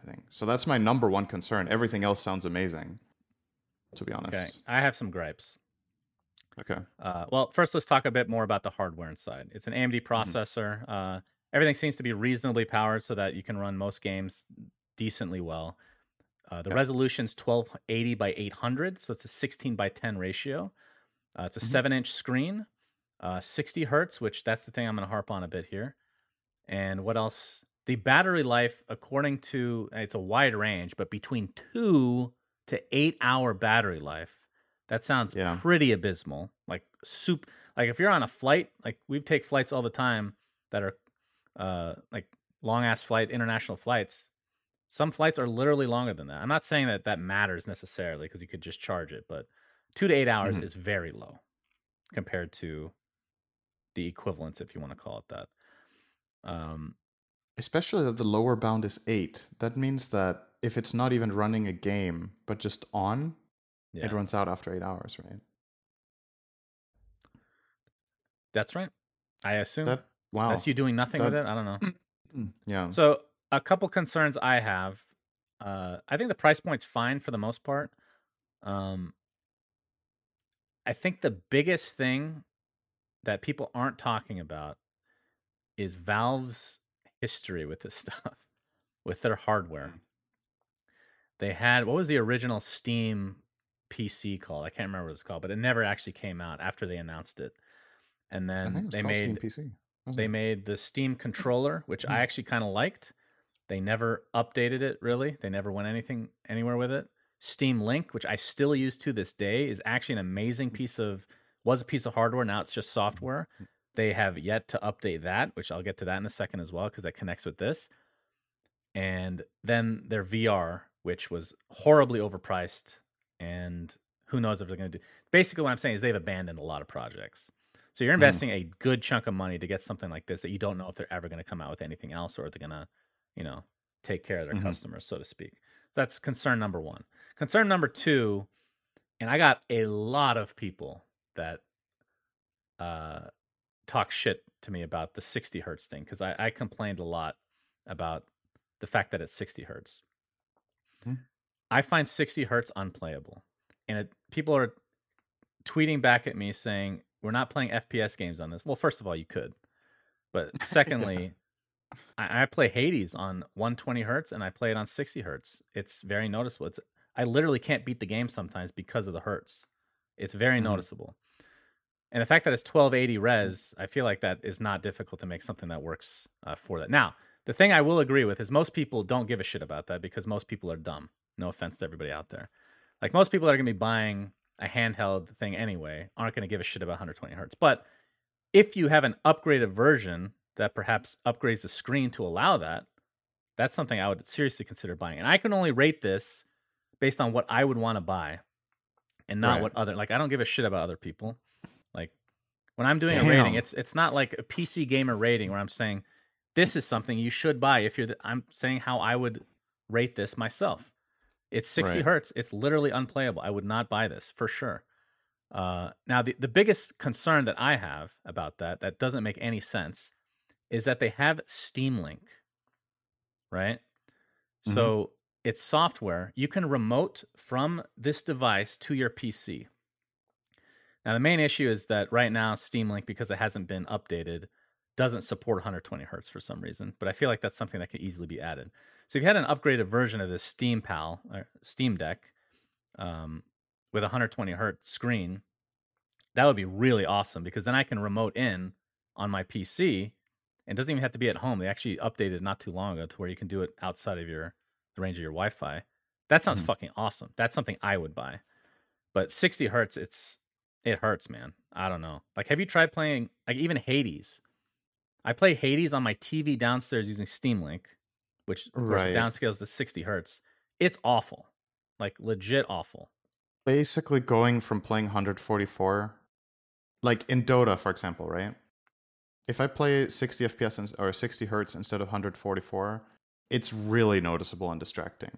anything. So that's my number one concern. Everything else sounds amazing, to be honest. Okay, I have some gripes. Okay. Well, first let's talk a bit more about the hardware inside. It's an AMD processor. Everything seems to be reasonably powered so that you can run most games decently well. The resolution's 1280 by 800, so it's a 16 by 10 ratio. It's a 7-inch screen, 60 hertz, which that's the thing I'm going to harp on a bit here. And what else? The battery life, according to, it's a wide range, but between 2 to 8 hour battery life. That sounds pretty abysmal. Like if you're on a flight, like we take flights all the time that are like long ass international flights. Some flights are literally longer than that. I'm not saying that matters necessarily because you could just charge it, but 2 to 8 hours is very low compared to the equivalents, if you want to call it that. Especially that the lower bound is 8. That means that if it's not even running a game, but just on, it runs out after 8 hours, right? That's right. I assume. Wow. That's you doing nothing with it? I don't know. Yeah. So a couple concerns I have. I think the price point's fine for the most part. I think the biggest thing that people aren't talking about is Valve's history with this stuff, with their hardware. They had, what was the original Steam PC called? I can't remember what it's called, but it never actually came out after they announced it. And then they made Steam PC. They made the Steam controller, which I actually kind of liked. They never updated it, really. They never went anywhere with it. Steam Link, which I still use to this day, is actually an amazing was a piece of hardware. Now it's just software. They have yet to update that, which I'll get to that in a second as well, because that connects with this. And then their VR, which was horribly overpriced, and who knows if they're going to do. Basically, what I'm saying is they've abandoned a lot of projects. So you're investing a good chunk of money to get something like this that you don't know if they're ever going to come out with anything else, or if they're going to, take care of their customers, so to speak. That's concern number one. Concern number two, and I got a lot of people that talk shit to me about the 60 hertz thing, because I complained a lot about the fact that it's 60 hertz. I find 60 hertz unplayable. And people are tweeting back at me saying, we're not playing FPS games on this. Well, first of all, you could. But secondly, I play Hades on 120 hertz and I play it on 60 hertz. It's very noticeable. I literally can't beat the game sometimes because of the hertz. It's very noticeable. And the fact that it's 1280 res, I feel like that is not difficult to make something that works for that. Now, the thing I will agree with is most people don't give a shit about that because most people are dumb. No offense to everybody out there. Like most people that are going to be buying a handheld thing anyway aren't going to give a shit about 120 hertz. But if you have an upgraded version that perhaps upgrades the screen to allow that, that's something I would seriously consider buying. And I can only rate this based on what I would want to buy and not what other, like I don't give a shit about other people. Like when I'm doing a rating, it's not like a PC gamer rating where I'm saying this is something you should buy. I'm saying how I would rate this myself. It's 60 hertz. It's literally unplayable. I would not buy this for sure. Now, the biggest concern that I have about that doesn't make any sense is that they have Steam Link, right? So it's software. You can remote from this device to your PC. Now, the main issue is that right now, Steam Link, because it hasn't been updated, doesn't support 120 hertz for some reason. But I feel like that's something that could easily be added. So if you had an upgraded version of this Steam Pal, or Steam Deck, with a 120 hertz screen, that would be really awesome because then I can remote in on my PC. And it doesn't even have to be at home. They actually updated not too long ago to where you can do it outside of the range of your Wi-Fi. That sounds fucking awesome. That's something I would buy. But 60 hertz, it hurts, man. I don't know. Like, have you tried playing, like, even Hades? I play Hades on my TV downstairs using Steam Link, which, of course, downscales to 60 hertz. It's awful. Like, legit awful. Basically going from playing 144, like in Dota, for example, right? If I play 60 FPS or 60 hertz instead of 144, it's really noticeable and distracting.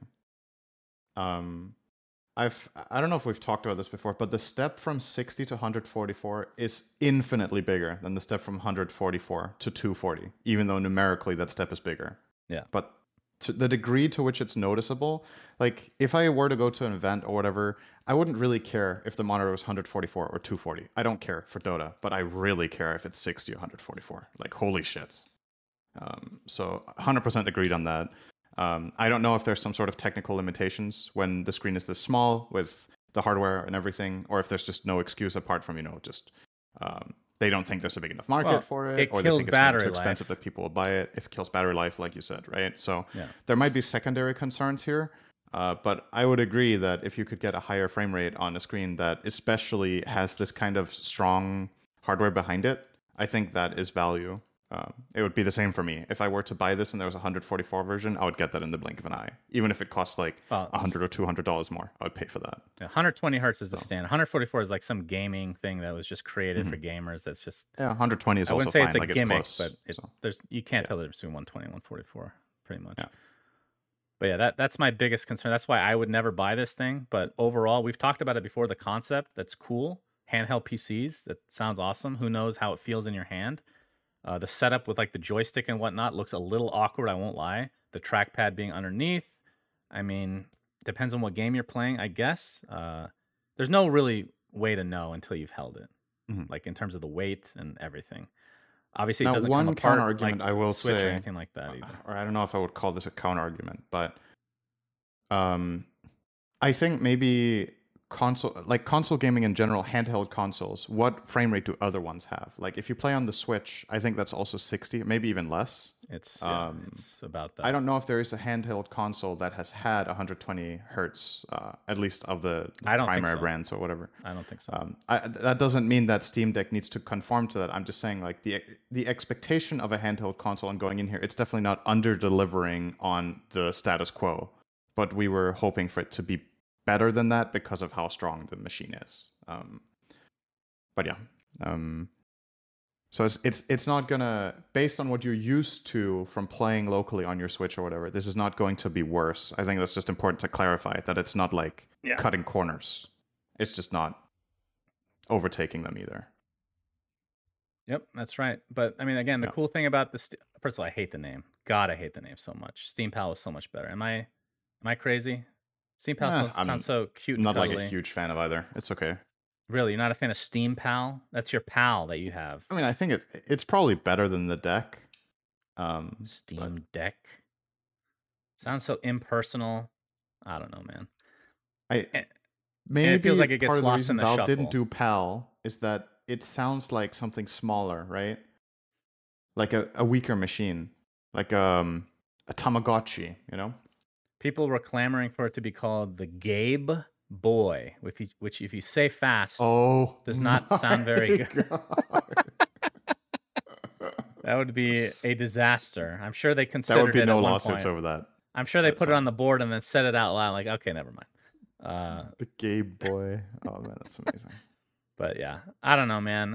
I don't know if we've talked about this before, but the step from 60 to 144 is infinitely bigger than the step from 144 to 240, even though numerically that step is bigger. Yeah. But to the degree to which it's noticeable, like if I were to go to an event or whatever, I wouldn't really care if the monitor was 144 or 240. I don't care for Dota, but I really care if it's 60 or 144. Like, holy shit. So 100% agreed on that. I don't know if there's some sort of technical limitations when the screen is this small with the hardware and everything, or if there's just no excuse apart from, just they don't think there's a big enough market for it, or they think it's gonna be too expensive that people will buy it. If it kills battery life, like you said, right? So there might be secondary concerns here, but I would agree that if you could get a higher frame rate on a screen that especially has this kind of strong hardware behind it, I think that is value. It would be the same for me. If I were to buy this and there was a 144 version, I would get that in the blink of an eye. Even if it costs like $100 or $200 more, I would pay for that. 120 hertz is the standard. 144 is like some gaming thing that was just created for gamers. That's just 120 is I also wouldn't say fine. it's a gimmick, close, but you can't tell the difference between 120 and 144 pretty much. But yeah, that's my biggest concern. That's why I would never buy this thing. But overall, we've talked about it before. The concept, that's cool. Handheld PCs, that sounds awesome. Who knows how it feels in your hand? The setup with like the joystick and whatnot looks a little awkward, I won't lie. The trackpad being underneath. I mean, depends on what game you're playing, I guess. There's no really way to know until you've held it, like in terms of the weight and everything. Obviously, it doesn't come apart counter argument, like I will Switch say, or anything like that either. Or I don't know if I would call this a counter argument, but I think maybe console gaming in general, handheld consoles, what frame rate do other ones have? Like if you play on the Switch, I think that's also 60, maybe even less. It's about that. I don't know if there is a handheld console that has had 120 hertz, at least of the primary brands or whatever. I don't think so. That doesn't mean that Steam Deck needs to conform to that. I'm just saying, like the expectation of a handheld console and going in here, it's definitely not under delivering on the status quo, but we were hoping for it to be better than that because of how strong the machine is. But yeah. So it's not gonna, based on what you're used to from playing locally on your Switch or whatever, this is not going to be worse. I think that's just important to clarify, that it's not like cutting corners. It's just not overtaking them either. Yep, that's right. But I mean, again, the cool thing about this, first of all, I hate the name. God, I hate the name so much. Steam Pal is so much better. Am I crazy? Steam Pal sounds so cute and cuddly. Not like a huge fan of either. It's okay. Really? You're not a fan of Steam Pal? That's your pal that you have. I mean, I think it's probably better than the Deck. Steam Deck? Sounds so impersonal. I don't know, man. Maybe it feels like it gets lost in the shuffle. Valve didn't do PAL is that it sounds like something smaller, right? Like a weaker machine. Like a Tamagotchi, People were clamoring for it to be called the Gabe Boy, which if you say fast, does not sound very good. That would be a disaster. I'm sure they considered it. There would be no lawsuits over that. I'm sure they put it on the board and then said it out loud, like, okay, never mind. The Gabe Boy. Oh man, that's amazing. But yeah, I don't know, man.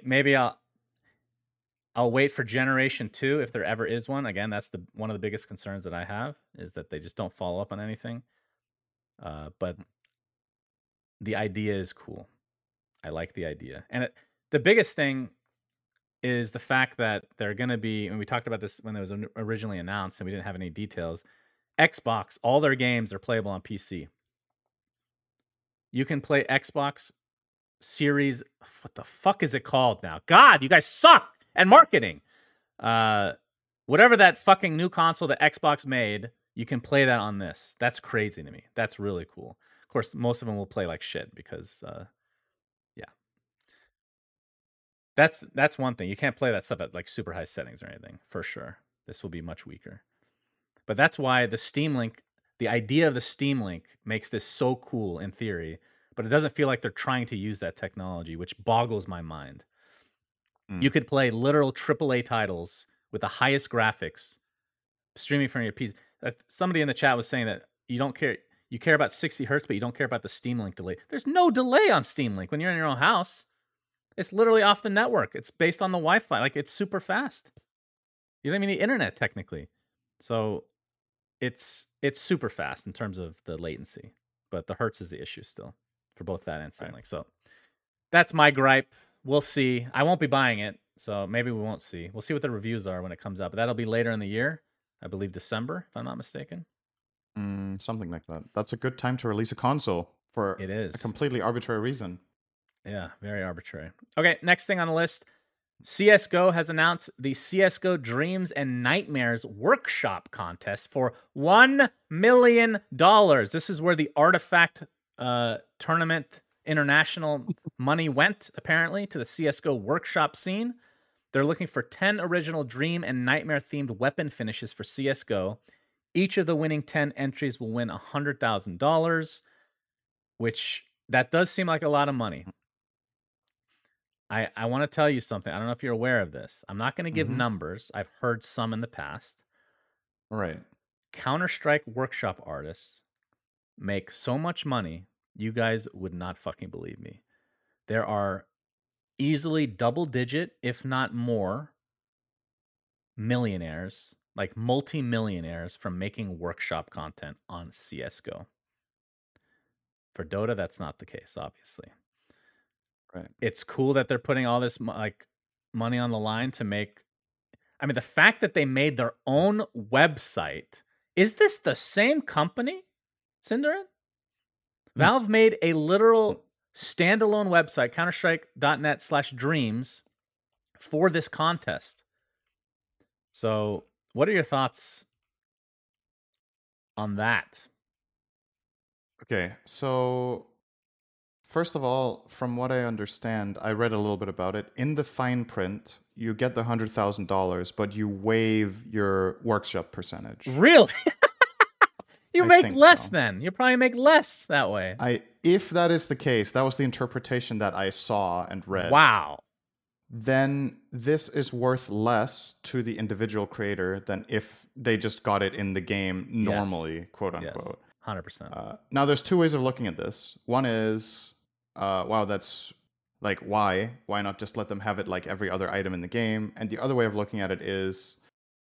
I'll wait for Generation 2 if there ever is one. Again, that's one of the biggest concerns that I have, is that they just don't follow up on anything. But the idea is cool. I like the idea. And the biggest thing is the fact that they're going to be, and we talked about this when it was originally announced and we didn't have any details, Xbox, all their games are playable on PC. You can play Xbox Series, what the fuck is it called now? God, you guys suck at marketing. Whatever that fucking new console that Xbox made, you can play that on this. That's crazy to me. That's really cool. Of course, most of them will play like shit because, That's one thing. You can't play that stuff at like super high settings or anything, for sure. This will be much weaker. But that's why the Steam Link, the idea of the Steam Link makes this so cool in theory, but it doesn't feel like they're trying to use that technology, which boggles my mind. You could play literal AAA titles with the highest graphics streaming from your PC. Somebody in the chat was saying that you don't care. You care about 60 hertz, but you don't care about the Steam Link delay. There's no delay on Steam Link when you're in your own house. It's literally off the network. It's based on the Wi-Fi. Like, it's super fast. You don't even need internet technically. So it's super fast in terms of the latency. But the hertz is the issue still for both that and Steam Link. So that's my gripe. We'll see. I won't be buying it, so maybe we won't see. We'll see what the reviews are when it comes out. But that'll be later in the year. I believe December, if I'm not mistaken. Something like that. That's a good time to release a console for It a is. completely arbitrary reason. Yeah, very arbitrary. Okay, next thing on the list. CSGO has announced the CSGO Dreams and Nightmares Workshop contest for $1 million. This is where the Artifact tournament international money went, apparently, to the CSGO workshop scene. They're looking for 10 original Dream and Nightmare themed weapon finishes for CSGO. Each of the winning 10 entries will win $100,000, which that does seem like a lot of money. I want to tell you something. I don't know if you're aware of this. I'm not going to give numbers. I've heard some in the past. Right. Counter-Strike workshop artists make so much money, you guys would not fucking believe me. There are easily double-digit, if not more, millionaires, like multi-millionaires from making workshop content on CSGO. For Dota, that's not the case, obviously. Right. It's cool that they're putting all this money on the line to make. I mean, the fact that they made their own website. Is this the same company, Synderen? Valve made a literal standalone website, counterstrike.net/dreams, for this contest. So, what are your thoughts on that? Okay, so first of all, from what I understand, I read a little bit about it. In the fine print, you get the $100,000, but you waive your workshop percentage. Really? You I make think less so. then. You probably make less that way. If that is the case, that was the interpretation that I saw and read. Wow. Then this is worth less to the individual creator than if they just got it in the game normally, quote unquote. Yes, 100%. Now, there's two ways of looking at this. One is, wow, that's like, why? Why not just let them have it like every other item in the game? And the other way of looking at it is,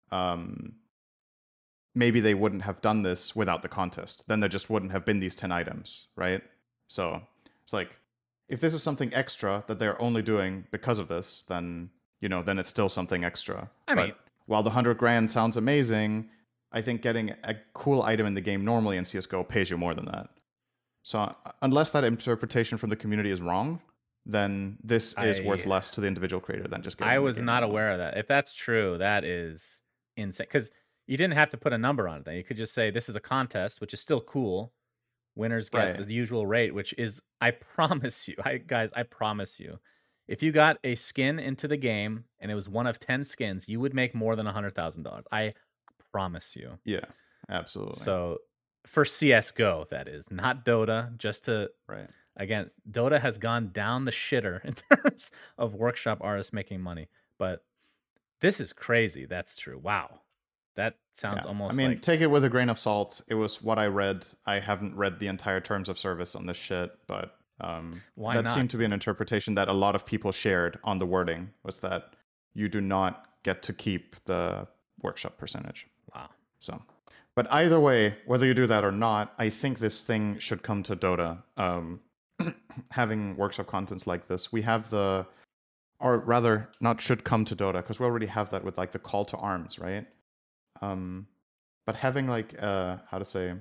maybe they wouldn't have done this without the contest. Then there just wouldn't have been these 10 items, right? So it's like, if this is something extra that they're only doing because of this, then, then it's still something extra. I mean, but while the $100,000 sounds amazing, I think getting a cool item in the game normally in CSGO pays you more than that. So unless that interpretation from the community is wrong, then this is worth less to the individual creator than just getting. I was not aware of that. If that's true, that is insane. Because you didn't have to put a number on it. Then you could just say this is a contest, which is still cool. Winners get the usual rate, which is, I promise you, guys, I promise you, if you got a skin into the game and it was one of 10 skins, you would make more than $100,000. I promise you. Yeah, absolutely. So for CSGO, that is, not Dota, just to, again, Dota has gone down the shitter in terms of workshop artists making money. But this is crazy. That's true. Wow. That sounds almost like... take it with a grain of salt. It was what I read. I haven't read the entire terms of service on this shit, but that seemed to be an interpretation that a lot of people shared on the wording, was that you do not get to keep the workshop percentage. Wow. So, but either way, whether you do that or not, I think this thing should come to Dota. Having workshop contents like this, we have or rather, not should come to Dota, because we already have that with like the call to arms, right? But having like how to say,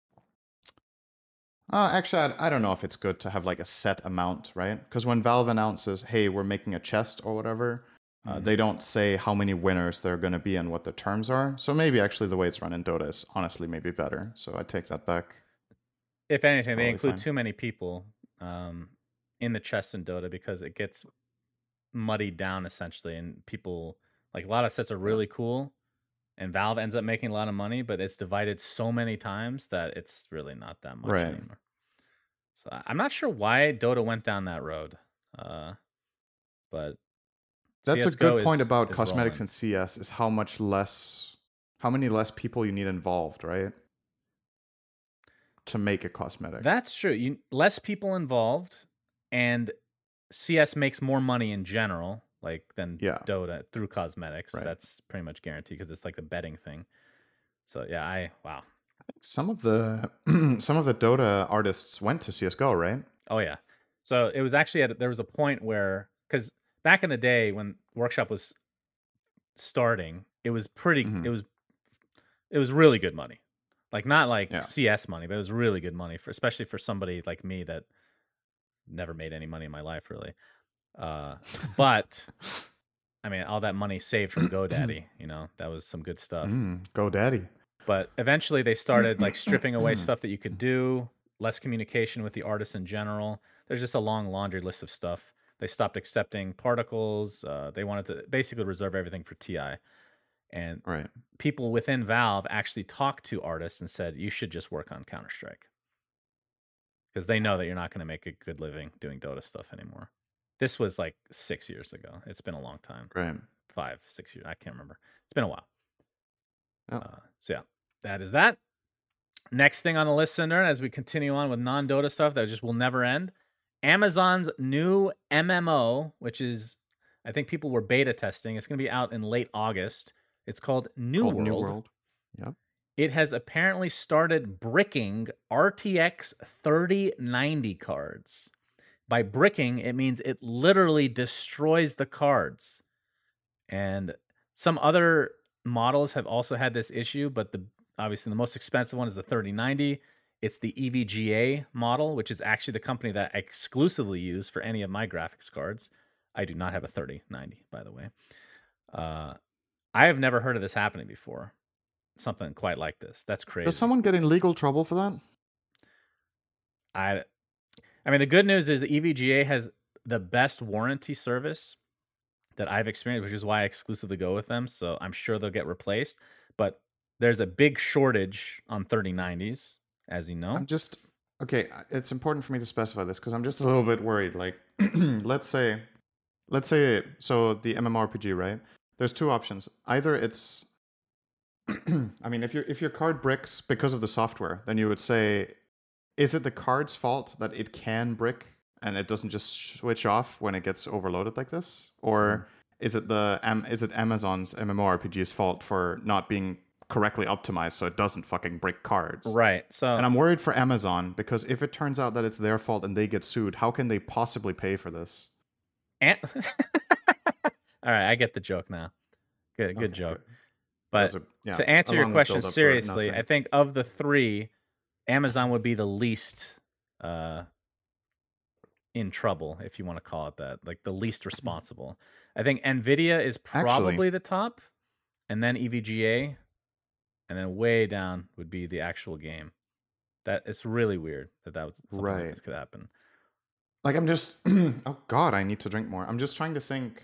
actually, I don't know if it's good to have like a set amount, right? Because when Valve announces, hey, we're making a chest or whatever, they don't say how many winners there are going to be and what the terms are. So maybe actually the way it's run in Dota is honestly maybe better. So I take that back. If anything, they include too many people in the chest in Dota, because it gets muddied down essentially, and people, like, a lot of sets are really cool. And Valve ends up making a lot of money, but it's divided so many times that it's really not that much anymore. So I'm not sure why Dota went down that road. But that's CSGO a good point about cosmetics rolling. in CS, is how many less people you need involved, right? To make a cosmetic. That's true. Less people involved, and CS makes more money in general, than Dota through cosmetics. That's pretty much guaranteed, because it's like the betting thing. So yeah, wow. Some of the Dota artists went to CS:GO, right? Oh yeah. So it was actually there was a point where, because back in the day when Workshop was starting, it was pretty. It was it was really good money. Like not like Yeah. CS money, but it was really good money for especially for somebody like me that never made any money in my life really. But I mean, all that money saved from GoDaddy, that was some good stuff. GoDaddy. But eventually they started like stripping away stuff that you could do, less communication with the artists in general. There's just a long laundry list of stuff. They stopped accepting particles. They wanted to basically reserve everything for TI. And Right. people within Valve actually talked to artists and said, you should just work on Counter-Strike. Because they know that you're not going to make a good living doing Dota stuff anymore. This was like 6 years ago. It's been a long time. Right. 5, 6 years. I can't remember. It's been a while. Yeah. So yeah, that is that. Next thing on the list, Cinder, as we continue on with non-Dota stuff that just will never end, Amazon's new MMO, which is, I think people were beta testing. It's going to be out in late August. It's called New World. Yep. It has apparently started bricking RTX 3090 cards. By bricking, it means it literally destroys the cards. And some other models have also had this issue, but obviously the most expensive one is the 3090. It's the EVGA model, which is actually the company that I exclusively use for any of my graphics cards. I do not have a 3090, by the way. I have never heard of this happening before. Something quite like this. That's crazy. Does someone get in legal trouble for that? I mean, the good news is EVGA has the best warranty service that I've experienced, which is why I exclusively go with them. So I'm sure they'll get replaced. But there's a big shortage on 3090s, as you know. Okay, it's important for me to specify this because I'm just a little bit worried. Like, let's say, so the MMORPG, right? There's two options. Either it's, I mean, if your card bricks because of the software, then you would say, is it the card's fault that it can brick and it doesn't just switch off when it gets overloaded like this, or is it Amazon's MMORPG's fault for not being correctly optimized so it doesn't fucking brick cards? Right. So, and I'm worried for Amazon because if it turns out that it's their fault and they get sued, how can they possibly pay for this? All right, I get the joke now. Good joke. But to answer your question seriously, I think of the three, Amazon would be the least in trouble, if you want to call it that, like the least responsible. I think NVIDIA is probably the top, and then EVGA, and then way down would be the actual game. That it's really weird that was something like this could happen. Like I'm just, oh God, I need to drink more. I'm just trying to think.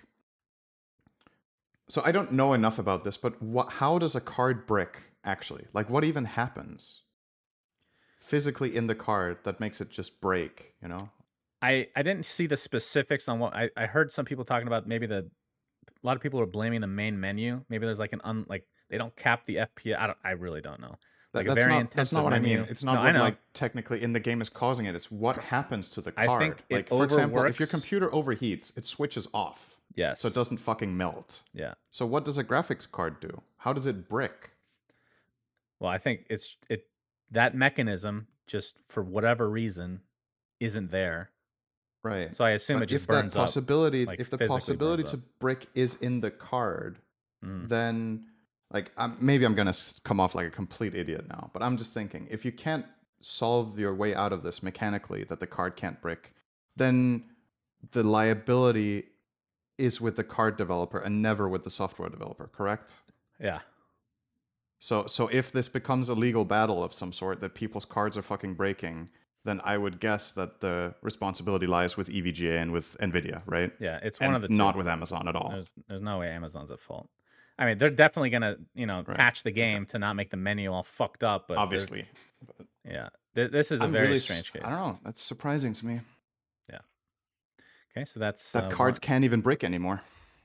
So I don't know enough about this, but how does a card brick actually? Like what even happens physically in the card that makes it just break, you know? I didn't see the specifics on what I heard some people talking about. Maybe a lot of people are blaming the main menu. Maybe there's like they don't cap the FPS. I really don't know. Like that's not what menu. I mean. It's not what like technically in the game is causing it. It's what happens to the card. I think like for example, if your computer overheats, it switches off. Yes. So it doesn't fucking melt. Yeah. So what does a graphics card do? How does it brick? Well, I think that mechanism just for whatever reason isn't there. Right. So I assume it just burns up. If the possibility to brick is in the card, then like maybe I'm gonna come off like a complete idiot now, but I'm just thinking if you can't solve your way out of this mechanically that the card can't brick, then the liability is with the card developer and never with the software developer, correct? Yeah. So if this becomes a legal battle of some sort that people's cards are fucking breaking, then I would guess that the responsibility lies with EVGA and with NVIDIA, right? Yeah, it's one of the two. Not with Amazon at all. There's no way Amazon's at fault. I mean, they're definitely gonna, patch the game to not make the menu all fucked up. But obviously, yeah, this is a very strange case. I don't know. That's surprising to me. Yeah. Okay, so that's that cards can't even brick anymore.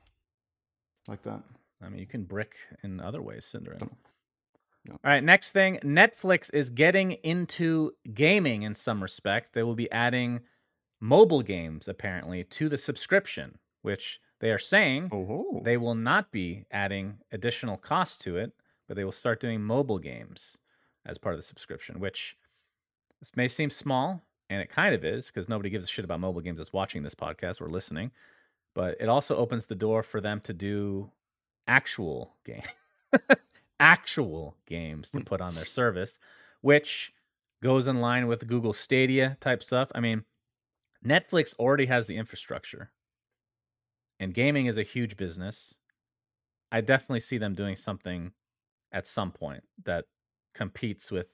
Like that. I mean, you can brick in other ways, Cinderella. No. All right, next thing. Netflix is getting into gaming in some respect. They will be adding mobile games, apparently, to the subscription, which they are saying they will not be adding additional cost to it, but they will start doing mobile games as part of the subscription, which this may seem small, and it kind of is, because nobody gives a shit about mobile games that's watching this podcast or listening, but it also opens the door for them to do actual game. actual games to put on their service, which goes in line with Google Stadia type stuff. I mean, Netflix already has the infrastructure, and gaming is a huge business. I definitely see them doing something at some point that competes with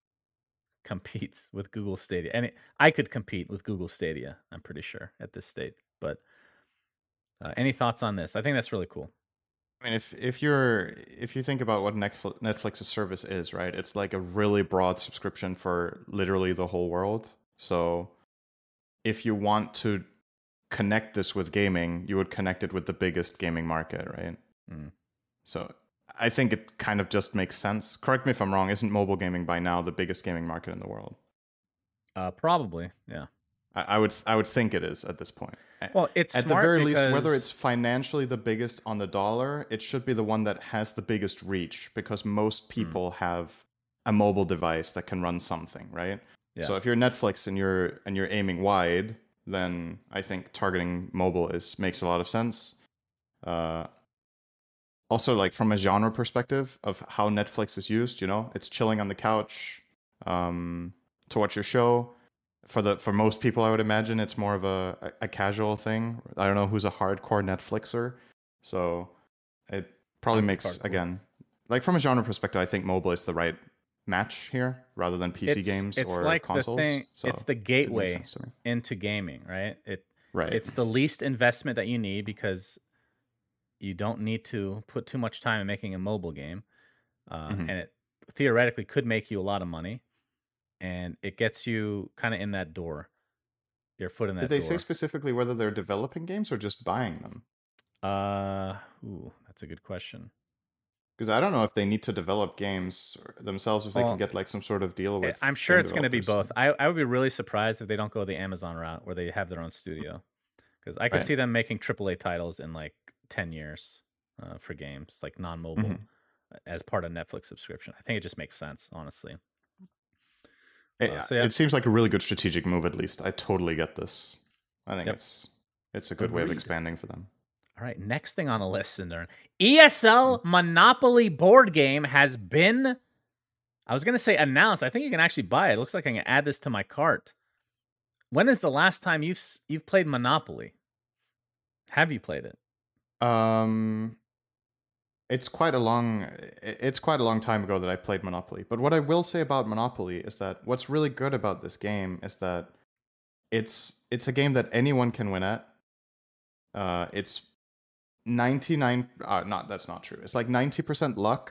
Google Stadia. And I could compete with Google Stadia, I'm pretty sure, at this state. But any thoughts on this? I think that's really cool. I mean, if you think about what Netflix's service is, right? It's like a really broad subscription for literally the whole world. So if you want to connect this with gaming, you would connect it with the biggest gaming market, right? So I think it kind of just makes sense. Correct me if I'm wrong. Isn't mobile gaming by now the biggest gaming market in the world? Probably, yeah. I would think it is at this point. Well, it's at the very least, whether it's financially the biggest on the dollar, it should be the one that has the biggest reach, because most people have a mobile device that can run something, right? Yeah. So if you're Netflix and you're aiming wide, then I think targeting mobile makes a lot of sense. Also, like from a genre perspective of how Netflix is used, it's chilling on the couch to watch your show. For most people, I would imagine it's more of a casual thing. I don't know who's a hardcore Netflixer, so it probably makes again, like from a genre perspective, I think mobile is the right match here rather than PC games or like consoles. It's the gateway into gaming, right? It's the least investment that you need because you don't need to put too much time in making a mobile game, and it theoretically could make you a lot of money. And it gets you kind of in that door, your foot in that door. Did they say specifically whether they're developing games or just buying them? That's a good question. Because I don't know if they need to develop games themselves, if they can get like some sort of deal with. I'm sure it's going to be both. I would be really surprised if they don't go the Amazon route where they have their own studio, because I could see them making AAA titles in like 10 years for games like non-mobile as part of Netflix subscription. I think it just makes sense, honestly. It seems like a really good strategic move, at least. I totally get this. I think it's a good way of expanding for them. All right, next thing on the list, Cinder. ESL Monopoly board game has been, I was going to say announced. I think you can actually buy it. It looks like I can add this to my cart. When is the last time you've played Monopoly? Have you played it? It's quite a long time ago that I played Monopoly. But what I will say about Monopoly is that what's really good about this game is that it's a game that anyone can win at. It's 99. That's not true. It's like 90% luck.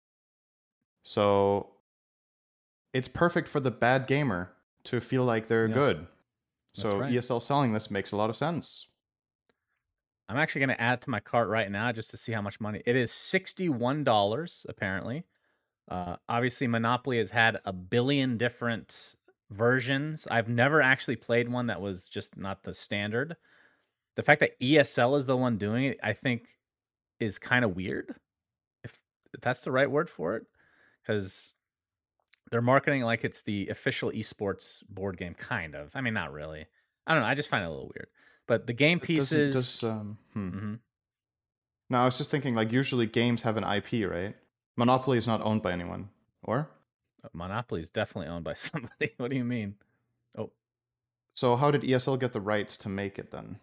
So it's perfect for the bad gamer to feel like they're good. So ESL selling this makes a lot of sense. I'm actually going to add it to my cart right now just to see how much money. It is $61, apparently. Obviously, Monopoly has had a billion different versions. I've never actually played one that was just not the standard. The fact that ESL is the one doing it, I think, is kind of weird, if that's the right word for it, because they're marketing like it's the official esports board game, kind of. I mean, not really. I don't know. I just find it a little weird. But the game pieces... No, I was just thinking, like, usually games have an IP, right? Monopoly is not owned by anyone, or? Monopoly is definitely owned by somebody. What do you mean? Oh. So how did ESL get the rights to make it, then?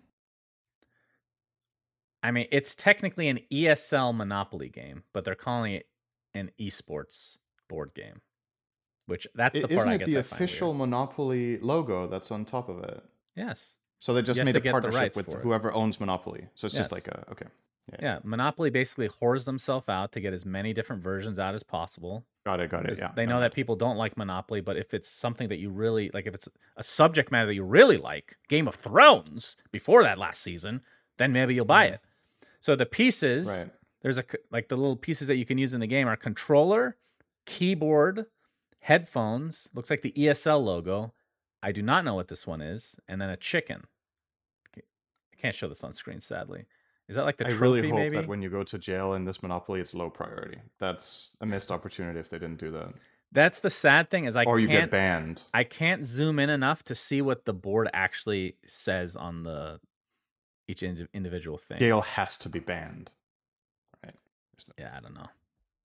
I mean, it's technically an ESL Monopoly game, but they're calling it an esports board game. Which, that's the part I guess I find weird. Isn't it the official Monopoly logo that's on top of it? Yes. So they just made a partnership with whoever owns Monopoly. So it's just like okay. Yeah, Monopoly basically whores themselves out to get as many different versions out as possible. Got it. Yeah. They know that people don't like Monopoly, but if it's something that you really like, if it's a subject matter that you really like, Game of Thrones before that last season, then maybe you'll buy it. So the pieces, there's the little pieces that you can use in the game are controller, keyboard, headphones. Looks like the ESL logo. I do not know what this one is, and then a chicken. I can't show this on screen, sadly. Is that like the trophy, I really hope maybe? that when you go to jail in this Monopoly, it's low priority. That's a missed opportunity if they didn't do that. That's the sad thing is you get banned. I can't zoom in enough to see what the board actually says on each individual thing. Jail has to be banned. Right? Yeah, I don't know.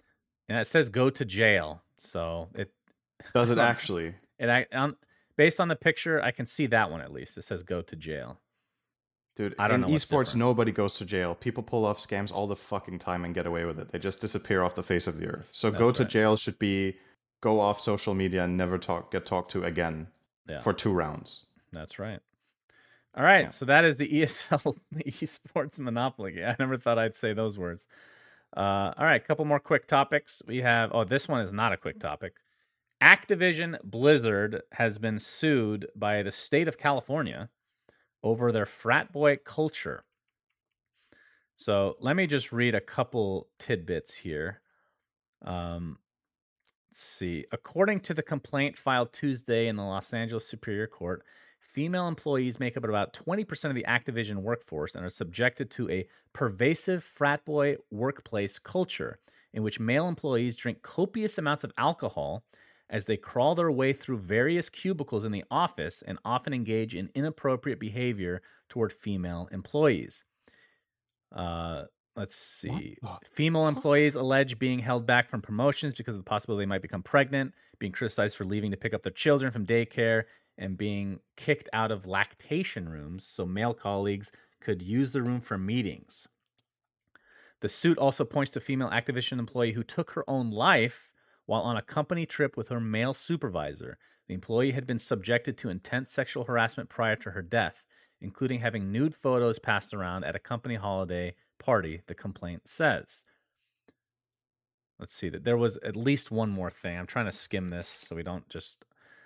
And it says go to jail. So it Does it actually? based on the picture, I can see that one at least. It says go to jail. Dude, I don't in know what's esports, different. nobody goes to jail. People pull off scams all the fucking time and get away with it. They just disappear off the face of the earth. So That's go to right. jail should get off social media and never get talked to again Yeah, for 2 rounds. that's right. All right, Yeah. so that is the ESL the esports monopoly. I never thought I'd say those words. All right, a couple more quick topics. We have this one is not a quick topic. Activision Blizzard has been sued by the state of California over their frat boy culture. So let me just read a couple tidbits here. Let's see. According to the complaint filed Tuesday in the Los Angeles Superior Court, female employees make up about 20% of the Activision workforce and are subjected to a pervasive frat boy workplace culture in which male employees drink copious amounts of alcohol as they crawl their way through various cubicles in the office and often engage in inappropriate behavior toward female employees. Let's see. Female employees allege being held back from promotions because of the possibility they might become pregnant, being criticized for leaving to pick up their children from daycare, and being kicked out of lactation rooms so male colleagues could use the room for meetings. The suit also points to a female Activision employee who took her own life while on a company trip with her male supervisor. The employee had been subjected to intense sexual harassment prior to her death, including having nude photos passed around at a company holiday party, the complaint says. Let's see, that there was at least one more thing. I'm trying to skim this so we don't just...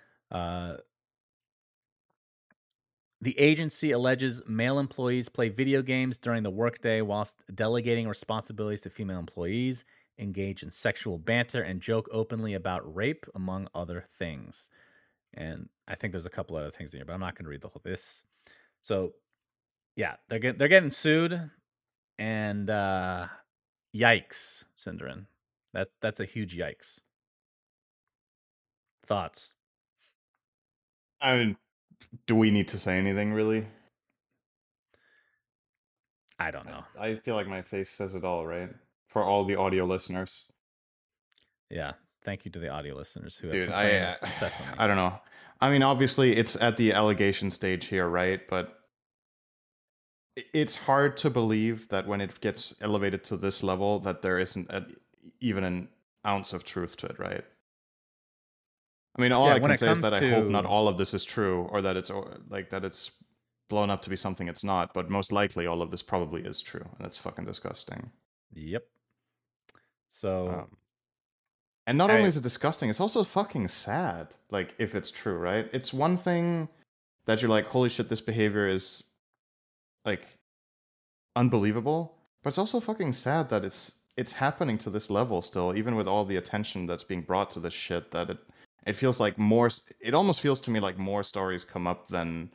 The agency alleges male employees play video games during the workday whilst delegating responsibilities to female employees, engage in sexual banter, and joke openly about rape, among other things. And I think there's a couple other things in here, but I'm not going to read the whole this. So, yeah, they're getting sued, and yikes, Synderen. That's a huge yikes. Thoughts? I mean, do we need to say anything really? I don't know. I feel like my face says it all, right? For all the audio listeners. Yeah. Thank you to the audio listeners who have Dude, complained incessantly. I don't know. I mean, obviously, it's at the allegation stage here, right? But it's hard to believe that when it gets elevated to this level, that there isn't even an ounce of truth to it, right? I mean, all I can say is that I hope not all of this is true, or that it's that it's blown up to be something it's not. But most likely, all of this probably is true, and that's fucking disgusting. Yep. So, and not only is it disgusting, it's also fucking sad. Like, if it's true, right? It's one thing that you're like, holy shit, this behavior is like unbelievable, but it's also fucking sad that it's happening to this level still, even with all the attention that's being brought to this shit. That it feels like more. It almost feels to me like more stories come up than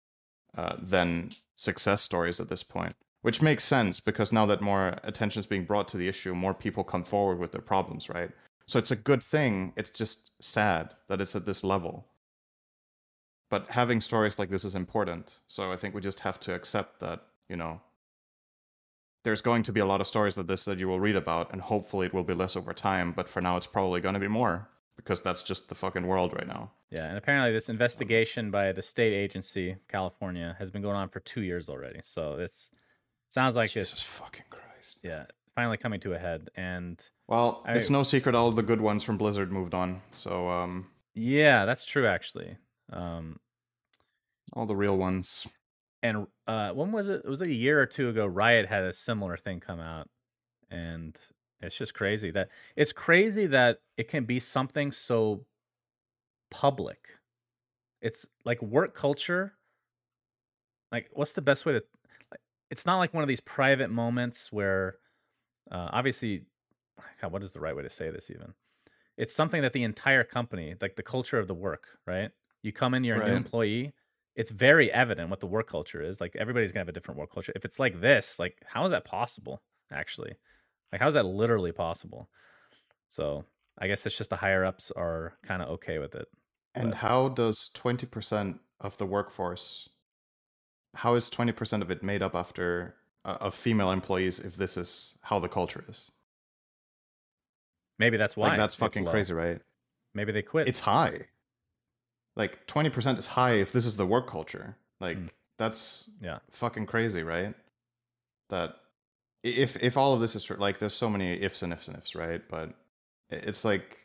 success stories at this point, which makes sense because now that more attention is being brought to the issue, more people come forward with their problems, right? So it's a good thing. It's just sad that it's at this level. But having stories like this is important. So I think we just have to accept that, there's going to be a lot of stories like this that you will read about, and hopefully it will be less over time. But for now, it's probably going to be more because that's just the fucking world right now. Yeah, and apparently this investigation by the state agency, California, has been going on for 2 years already. So this sounds like Jesus fucking Christ. Yeah, finally coming to a head. And well, it's no secret all the good ones from Blizzard moved on. So yeah, that's true actually. All the real ones. And when was it? It was like a year or two ago. Riot had a similar thing come out, and it's just crazy that it can be something so public. It's like work culture. Like, what's the best way to? It's not like one of these private moments where, obviously, God, what is the right way to say this? Even, it's something that the entire company, like the culture of the work, right? You come in, you're a new employee. It's very evident what the work culture is. Like, everybody's gonna have a different work culture. If it's like this, like, how is that possible? Actually, like, how is that literally possible? So I guess it's just the higher ups are kind of okay with it. And how does 20% of the workforce? How is 20% of it made up after of female employees if this is how the culture is? Maybe that's why. Like, that's it's fucking low. crazy, right? Maybe they quit. It's high. Like 20% is high if this is the work culture. Like that's Yeah. fucking crazy, right? That if all of this is true, like there's so many ifs and ifs and ifs, right? But it's like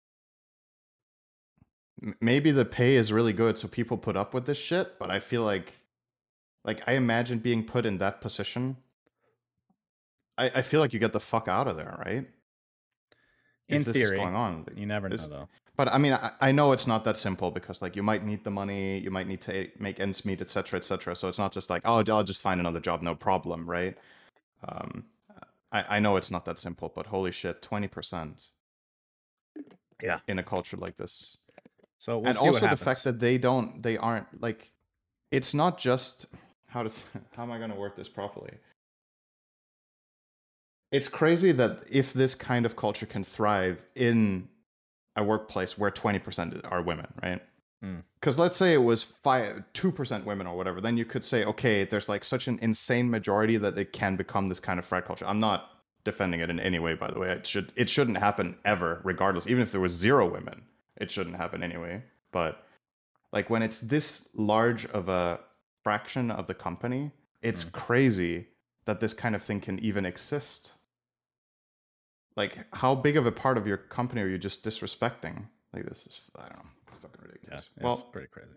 maybe the pay is really good, so people put up with this shit. But I feel like I imagine being put in that position. I feel like you get the fuck out of there, right? In If this theory, is going on, you never know though. But I mean, I know it's not that simple because like you might need the money, you might need to make ends meet, etc., etc. So it's not just like, oh, I'll just find another job, no problem, right? I know it's not that simple, but holy shit, 20%. Yeah. In a culture like this. So we'll and see also what the fact that they aren't like, it's not just how am I going to word this properly? It's crazy that if this kind of culture can thrive in a workplace where 20% are women, right? Because let's say it was 2% women or whatever, then you could say, okay, there's like such an insane majority that it can become this kind of frat culture. I'm not defending it in any way, by the way. It shouldn't happen ever, regardless. Even if there was 0 women, it shouldn't happen anyway. But like when it's this large of a fraction of the company, it's crazy that this kind of thing can even exist. Like, how big of a part of your company are you just disrespecting? Like, this is, I don't know, it's fucking ridiculous. Yeah, it's well, pretty crazy.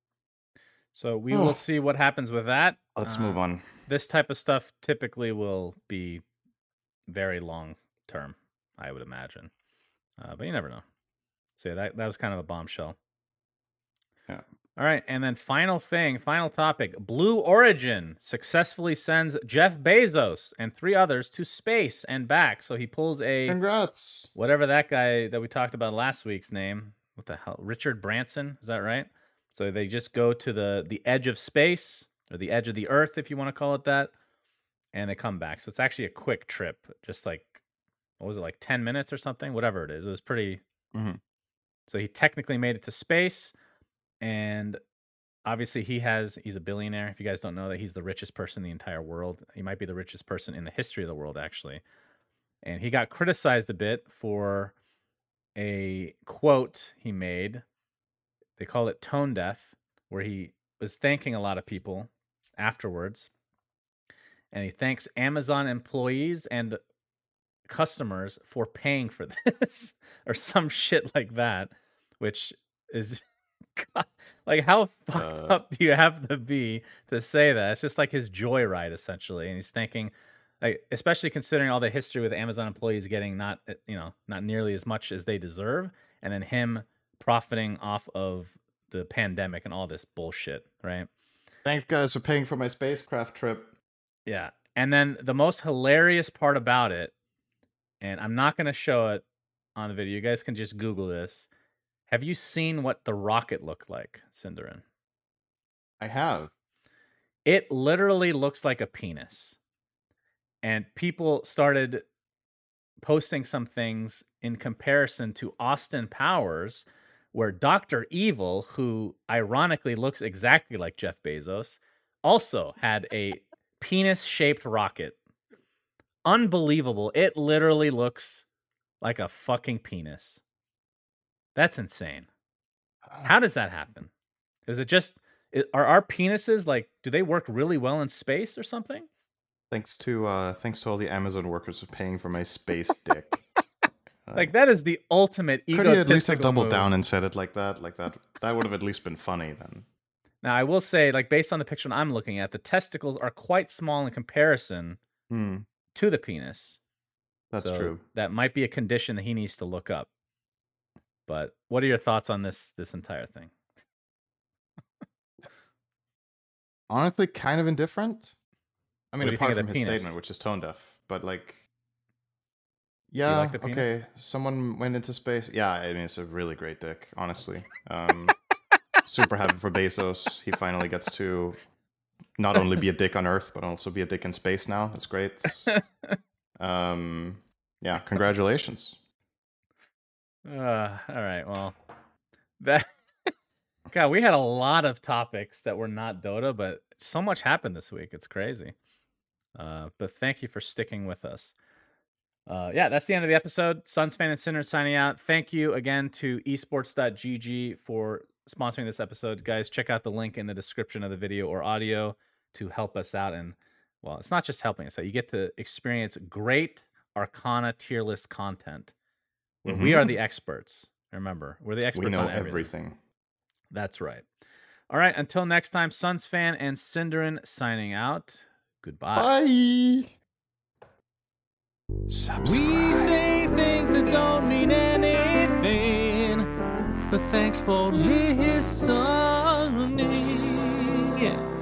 So we will see what happens with that. Let's move on. This type of stuff typically will be very long term, I would imagine. But you never know. So yeah, that was kind of a bombshell. Yeah. All right, and then final topic. Blue Origin successfully sends Jeff Bezos and 3 others to space and back. So he pulls a... Congrats! Whatever that guy that we talked about last week's name. What the hell? Richard Branson, is that right? So they just go to the edge of space, or the edge of the Earth, if you want to call it that, and they come back. So it's actually a quick trip. Just like, what was it, like 10 minutes or something? Whatever it is. It was pretty... So he technically made it to space. And obviously he's a billionaire. If you guys don't know that, he's the richest person in the entire world. He might be the richest person in the history of the world, actually. And he got criticized a bit for a quote he made. They call it tone deaf, where he was thanking a lot of people afterwards. And he thanks Amazon employees and customers for paying for this or some shit like that, which is... God, like, how fucked up do you have to be to say that? It's just like his joyride, essentially. And he's thinking, like, especially considering all the history with Amazon employees getting not nearly as much as they deserve, and then him profiting off of the pandemic and all this bullshit, right? Thanks, guys, for paying for my spacecraft trip. Yeah. And then the most hilarious part about it, and I'm not going to show it on the video. You guys can just Google this. Have you seen what the rocket looked like, Sindarin? I have. It literally looks like a penis. And people started posting some things in comparison to Austin Powers, where Dr. Evil, who ironically looks exactly like Jeff Bezos, also had a penis-shaped rocket. Unbelievable. It literally looks like a fucking penis. That's insane. How does that happen? Is it just... Are our penises, like, do they work really well in space or something? Thanks to all the Amazon workers for paying for my space dick. Like, that is the ultimate egotistical Could you at least have doubled move. down and said it like that? That would have at least been funny then. Now, I will say, like, based on the picture I'm looking at, the testicles are quite small in comparison to the penis. That's true. That might be a condition that he needs to look up. But what are your thoughts on this entire thing? Honestly, kind of indifferent. I mean, apart from his penis? statement, which is tone deaf, but like, Do you yeah, like the penis? okay, someone went into space. Yeah, I mean, it's a really great dick, honestly. Super happy for Bezos. He finally gets to not only be a dick on Earth, but also be a dick in space now. That's great. Yeah, congratulations. All right, well, that... God, we had a lot of topics that were not Dota, but so much happened this week. It's crazy. But thank you for sticking with us. That's the end of the episode. Suns Fan and Sinner signing out. Thank you again to esports.gg for sponsoring this episode. Guys, check out the link in the description of the video or audio to help us out. And, well, it's not just helping us out. You get to experience great Arcana tier list content where we are the experts. Remember, we're the experts we know on everything. That's right. All right, until next time, Suns Fan and Cinderin signing out. Goodbye. Bye. We say things that don't mean anything, but thanks for listening. Yeah.